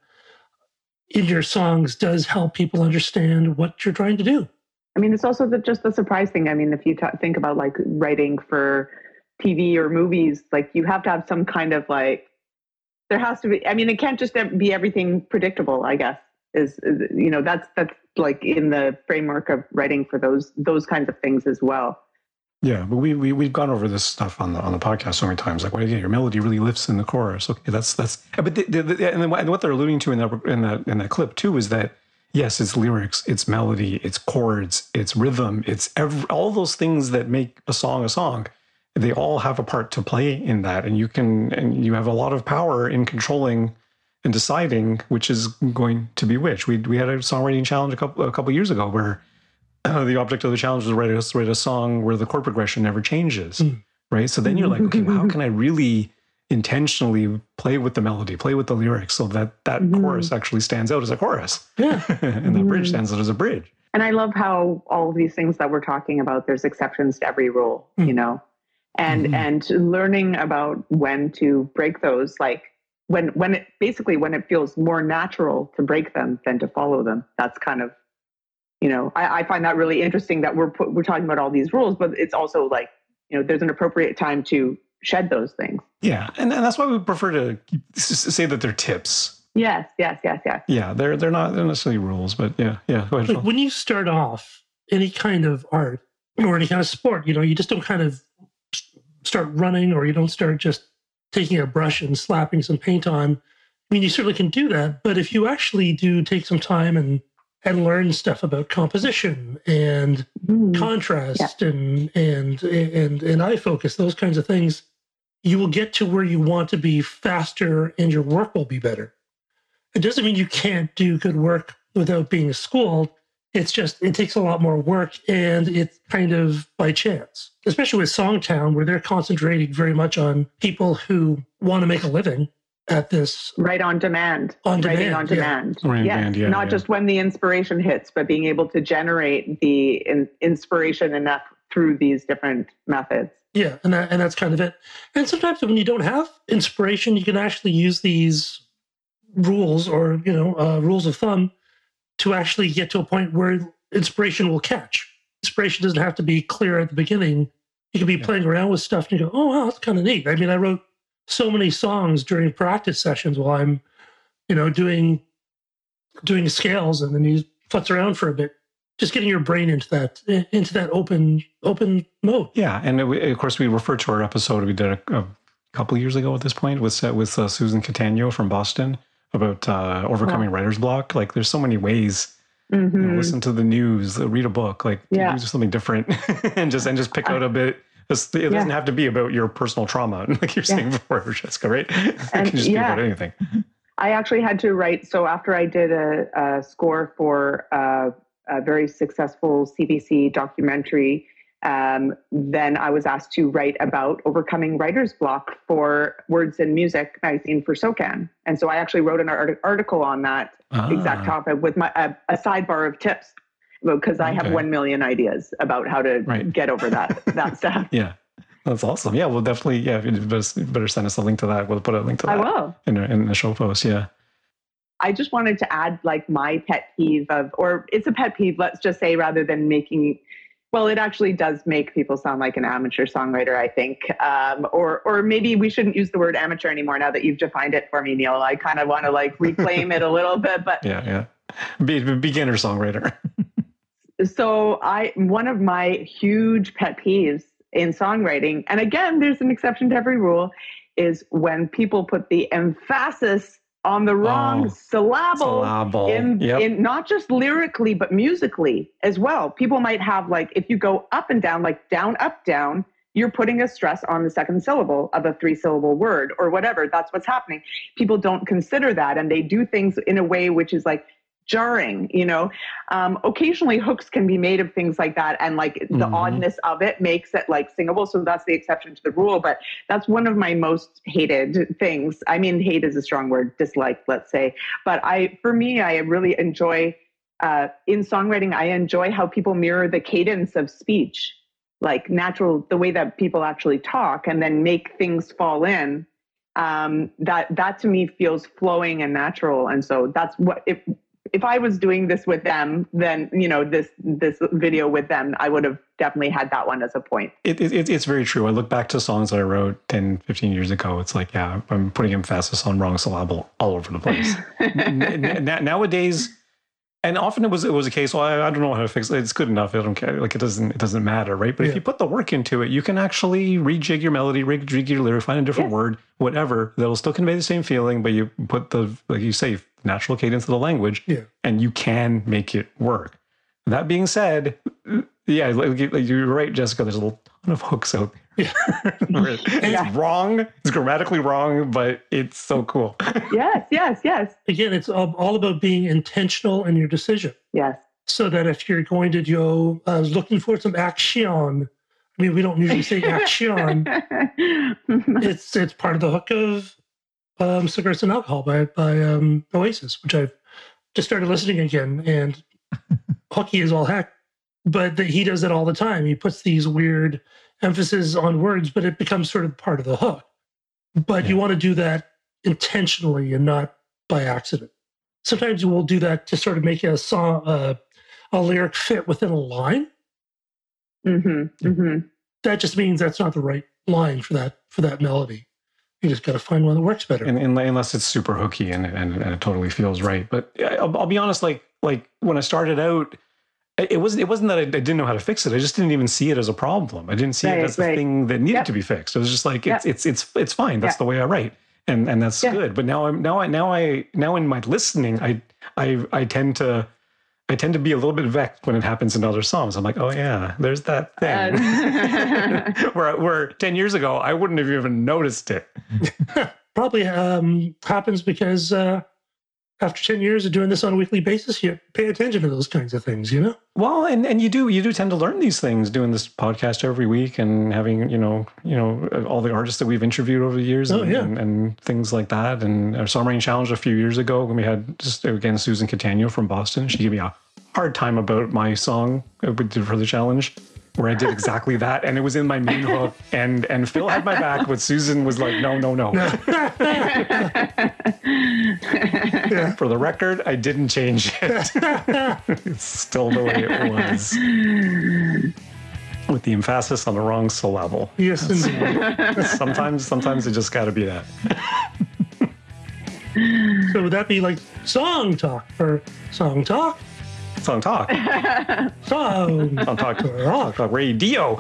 C: in your songs does help people understand what you're trying to do.
D: I mean, it's also the, just the surprise thing. I mean, if you t- think about like writing for T V or movies, like you have to have some kind of like, there has to be, I mean, it can't just be everything predictable, I guess, is, is you know, that's, that's like in the framework of writing for those, those kinds of things as well.
B: Yeah, but we, we, we've gone over this stuff on the on the podcast so many times. Like, well, yeah, your melody really lifts in the chorus. Okay, that's, that's, but the, the, the, and, then, and what they're alluding to in that, in that, in that clip too, is that, yes, it's lyrics, it's melody, it's chords, it's rhythm, it's every, all those things that make a song a song. They all have a part to play in that, and you can, and you have a lot of power in controlling and deciding which is going to be which. We we had a songwriting challenge a couple a couple years ago where uh, the object of the challenge was write a write a song where the chord progression never changes, mm. right? So then you're like, okay, well, how can I really intentionally play with the melody, play with the lyrics, so that that mm-hmm. chorus actually stands out as a chorus,
C: yeah,
B: and mm-hmm. that bridge stands out as a bridge.
D: And I love how all of these things that we're talking about, there's exceptions to every rule, mm. you know. And mm-hmm. and learning about when to break those, like when when it basically when it feels more natural to break them than to follow them. That's kind of, you know, I, I find that really interesting that we're put, we're talking about all these rules, but it's also like, you know, there's an appropriate time to shed those things.
B: Yeah, and, and that's why we prefer to say that they're tips
D: Yes, yes, yes, yes.
B: Yeah, they're they're not they're necessarily rules, but yeah, yeah. Go ahead,
C: Like
B: Phil.
C: when you start off any kind of art or any kind of sport, you know, you just don't kind of start running, or you don't start just taking a brush and slapping some paint on. I mean, you certainly can do that, but if you actually do take some time and and learn stuff about composition and
D: Mm.
C: contrast and and and and eye focus, those kinds of things, you will get to where you want to be faster, and your work will be better. It doesn't mean you can't do good work without being schooled. It's just, it takes a lot more work, and it's kind of by chance, especially with Songtown, where they're concentrating very much on people who want to make a living at this.
D: Right on demand.
C: On
D: Writing
C: demand,
D: on
C: yeah.
D: demand.
B: Right on
D: yes.
B: demand, yeah,
D: Not
B: yeah.
D: just when the inspiration hits, but being able to generate the in, inspiration enough through these different methods.
C: Yeah, and that, and that's kind of it. And sometimes when you don't have inspiration, you can actually use these rules, or you know, uh, rules of thumb, to actually get to a point where inspiration will catch. Inspiration doesn't have to be clear at the beginning. You can be
B: Yeah.
C: playing around with stuff and you go, oh, wow, that's kind of neat. I mean, I wrote so many songs during practice sessions while I'm, you know, doing doing scales, and then you futz around for a bit, just getting your brain into that into that open open mode.
B: Yeah, and it, of course we referred to our episode we did a, a couple years ago at this point with with uh, Susan Catania from Boston about uh, overcoming
D: Wow.
B: writer's block. Like, there's so many ways.
D: Mm-hmm.
B: You know, listen to the news, uh, read a book, like
D: Yeah.
B: do something different, and just and just pick out a bit. It doesn't
D: Yeah.
B: have to be about your personal trauma, like you're saying
D: Yeah.
B: before, Jessica, right? It
D: And-
B: can just
D: yeah.
B: be about anything.
D: I actually had to write. So after I did a, a score for uh, a very successful C B C documentary, um, then I was asked to write about overcoming writer's block for Words and Music magazine for SOCAN. And so I actually wrote an art- article on that exact
B: Ah,
D: topic with my a, a sidebar of tips, because I have
B: Okay.
D: one million ideas about how to
B: Right.
D: get over that that stuff.
B: yeah, that's awesome. Yeah, we'll definitely. Yeah, you better, better send us a link to that. We'll put a link to
D: I
B: that
D: will.
B: in, in the show post. Yeah.
D: I just wanted to add like my pet peeve of, or it's a pet peeve, let's just say, rather than making, well, it actually does make people sound like an amateur songwriter, I think. Um, or, or maybe we shouldn't use the word amateur anymore now that you've defined it for me, Neil. I kind of want to like reclaim it a little bit, but
B: Yeah, yeah. Be, beginner songwriter.
D: so I, one of my huge pet peeves in songwriting, and again, there's an exception to every rule, is when people put the emphasis on the wrong
B: Oh,
D: syllable,
B: Syllable.
D: in,
B: Yep.
D: in not just lyrically, but musically as well. People might have like, if you go up and down, like down, up, down, you're putting a stress on the second syllable of a three syllable word or whatever. That's what's happening. People don't consider that, and they do things in a way which is like jarring, you know. Um, occasionally hooks can be made of things like that, and like the
B: Mhm.
D: oddness of it makes it like singable. So that's the exception to the rule, but that's one of my most hated things. I mean, hate is a strong word, dislike, let's say. But I, for me, I really enjoy, uh, in songwriting, I enjoy how people mirror the cadence of speech, like natural, the way that people actually talk and then make things fall in. Um, that, that to me feels flowing and natural. And so that's what, if, if I was doing this with them, then, you know, this, this video with them, I would have definitely had that one as a point.
B: It, it, it's very true. I look back to songs that I wrote ten, fifteen years ago. It's like, yeah, I'm putting emphasis on wrong syllable all over the place. N- n- nowadays, and often it was it was a case, well, I, I don't know how to fix it. It's good enough. I don't care. Like, it doesn't it doesn't matter, right? But
C: Yeah.
B: if you put the work into it, you can actually rejig your melody, rejig your lyric, find a different
D: Yes.
B: word, whatever, that'll still convey the same feeling, but you put the, like you say, natural cadence of the language,
C: Yeah.
B: and you can make it work. That being said, yeah, like, like you're right, Jessica, there's a ton of hooks out there. Where it's
D: Yeah.
B: wrong, it's grammatically wrong, but it's so cool.
D: Yes, yes, yes,
C: Again, it's all, all about being intentional in your decision.
D: yes.
C: So that if you're going to go, I was looking for some action. I mean, we don't usually say action. it's it's part of the hook of um, Cigarettes and Alcohol by by um, Oasis, which I've just started listening again, and hooky is all heck. But the, he does that all the time. He puts these weird emphasis on words, but it becomes sort of part of the hook. But you
B: Yeah.
C: want to do that intentionally and not by accident. Sometimes you will do that to sort of make a song, uh, a lyric fit within a line.
D: Mm-hmm, mm-hmm.
C: That just means that's not the right line for that for that melody. You just got to find one that works better.
B: And, and unless it's super hooky and, and, and it totally feels right. But I'll, I'll be honest, like like when I started out, it wasn't it wasn't that I, I didn't know how to fix it. I just didn't even see it as a problem. I didn't see
D: right,
B: it as the
D: right.
B: thing that needed
D: yep.
B: to be fixed. It was just like it's
D: yep.
B: it's it's it's fine. That's
D: yeah.
B: the way I write, and and that's
D: yeah.
B: good. But now I'm now I now I now in my listening, I I I tend to. I tend to be a little bit vexed when it happens in other songs. I'm like, oh yeah, there's that thing. Uh, where, where ten years ago, I wouldn't have even noticed it.
C: Probably um, happens because uh, after ten years of doing this on a weekly basis, you pay attention to those kinds of things, you know?
B: Well, and, and you do you do tend to learn these things doing this podcast every week and having, you know, you know, all the artists that we've interviewed over the years
C: oh,
B: and,
C: yeah.
B: and, and things like that. And our Songwriting Challenge a few years ago when we had just again Susan Catania from Boston. She gave me a hard time about my song we did for the challenge, where I did exactly that, and it was in my main hook, and and Phil had my back, but Susan was like, no, no, no.
C: yeah.
B: For the record, I didn't change it. It's still the way it was, with the emphasis on the wrong syllable.
C: Yes, indeed.
B: sometimes, sometimes it just got to be that.
C: So would that be like song talk or song talk?
B: Song talk.
C: Song
B: Song talk. Talk, talk radio.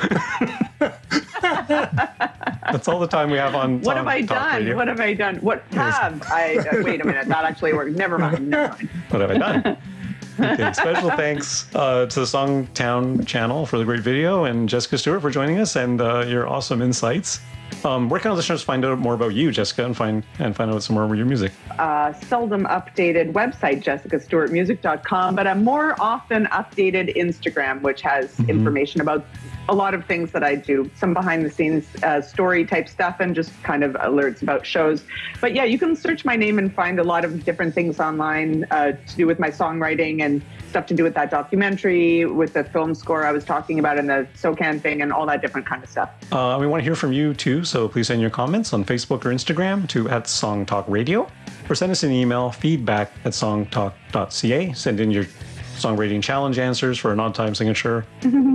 B: That's all the time we have on.
D: What have I done?
B: Radio.
D: What have I done? What have I? Uh, wait a minute. That actually worked. Never mind. Never mind.
B: What have I done? Okay, special thanks uh, to the Songtown channel for the great video, and Jessica Stewart for joining us and uh, your awesome insights. Um, where can our listeners find out more about you, Jessica, and find and find out some more about your music?
D: Uh, seldom updated website, jessica stewart music dot com, but a more often updated Instagram, which has mm-hmm. information about a lot of things that I do, some behind the scenes uh, story type stuff and just kind of alerts about shows. But yeah, you can search my name and find a lot of different things online uh, to do with my songwriting and stuff to do with that documentary, with the film score I was talking about and the SOCAN thing and all that different kind of stuff.
B: Uh, we want to hear from you too, so please send your comments on Facebook or Instagram to at Song Talk Radio, or send us an email, feedback at songtalk dot c a. Send in your song rating challenge answers for an odd time signature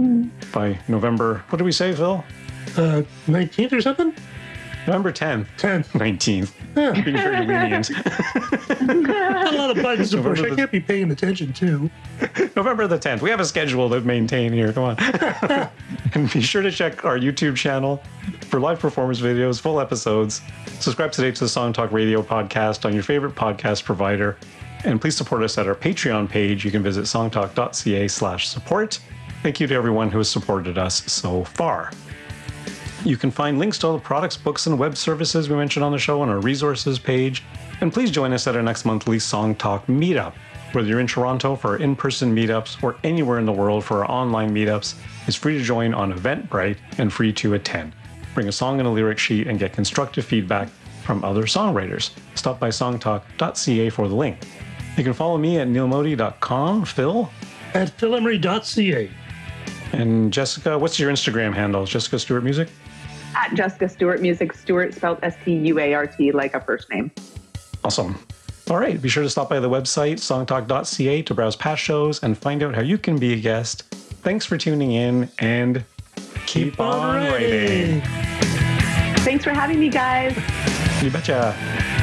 B: by November. What did we say, Phil?
C: Uh, nineteenth or something?
B: November tenth.
C: tenth.
B: nineteenth.
C: Yeah.
B: Being very lenient.
C: Got a lot of buttons to push.
B: November
C: I can't be paying attention to.
B: November the tenth. We have a schedule to maintain here. Come on. And be sure to check our YouTube channel for live performance videos, full episodes. Subscribe today to the Song Talk Radio podcast on your favorite podcast provider. And please support us at our Patreon page. You can visit songtalk dot c a slash support. Thank you to everyone who has supported us so far. You can find links to all the products, books, and web services we mentioned on the show on our resources page. And please join us at our next monthly Song Talk meetup. Whether you're in Toronto for our in-person meetups or anywhere in the world for our online meetups, it's free to join on Eventbrite and free to attend. Bring a song and a lyric sheet and get constructive feedback from other songwriters. Stop by songtalk dot c a for the link. You can follow me at neil modi dot com. Phil?
C: At phil emery dot c a.
B: And Jessica, what's your Instagram handle? Jessica Stewart Music?
D: At Jessica Stewart Music, Stewart spelled S T U A R T like a first name.
B: Awesome. All right, be sure to stop by the website, songtalk dot c a, to browse past shows and find out how you can be a guest. Thanks for tuning in, and keep, keep on writing.
D: Thanks for having me, guys.
B: You betcha.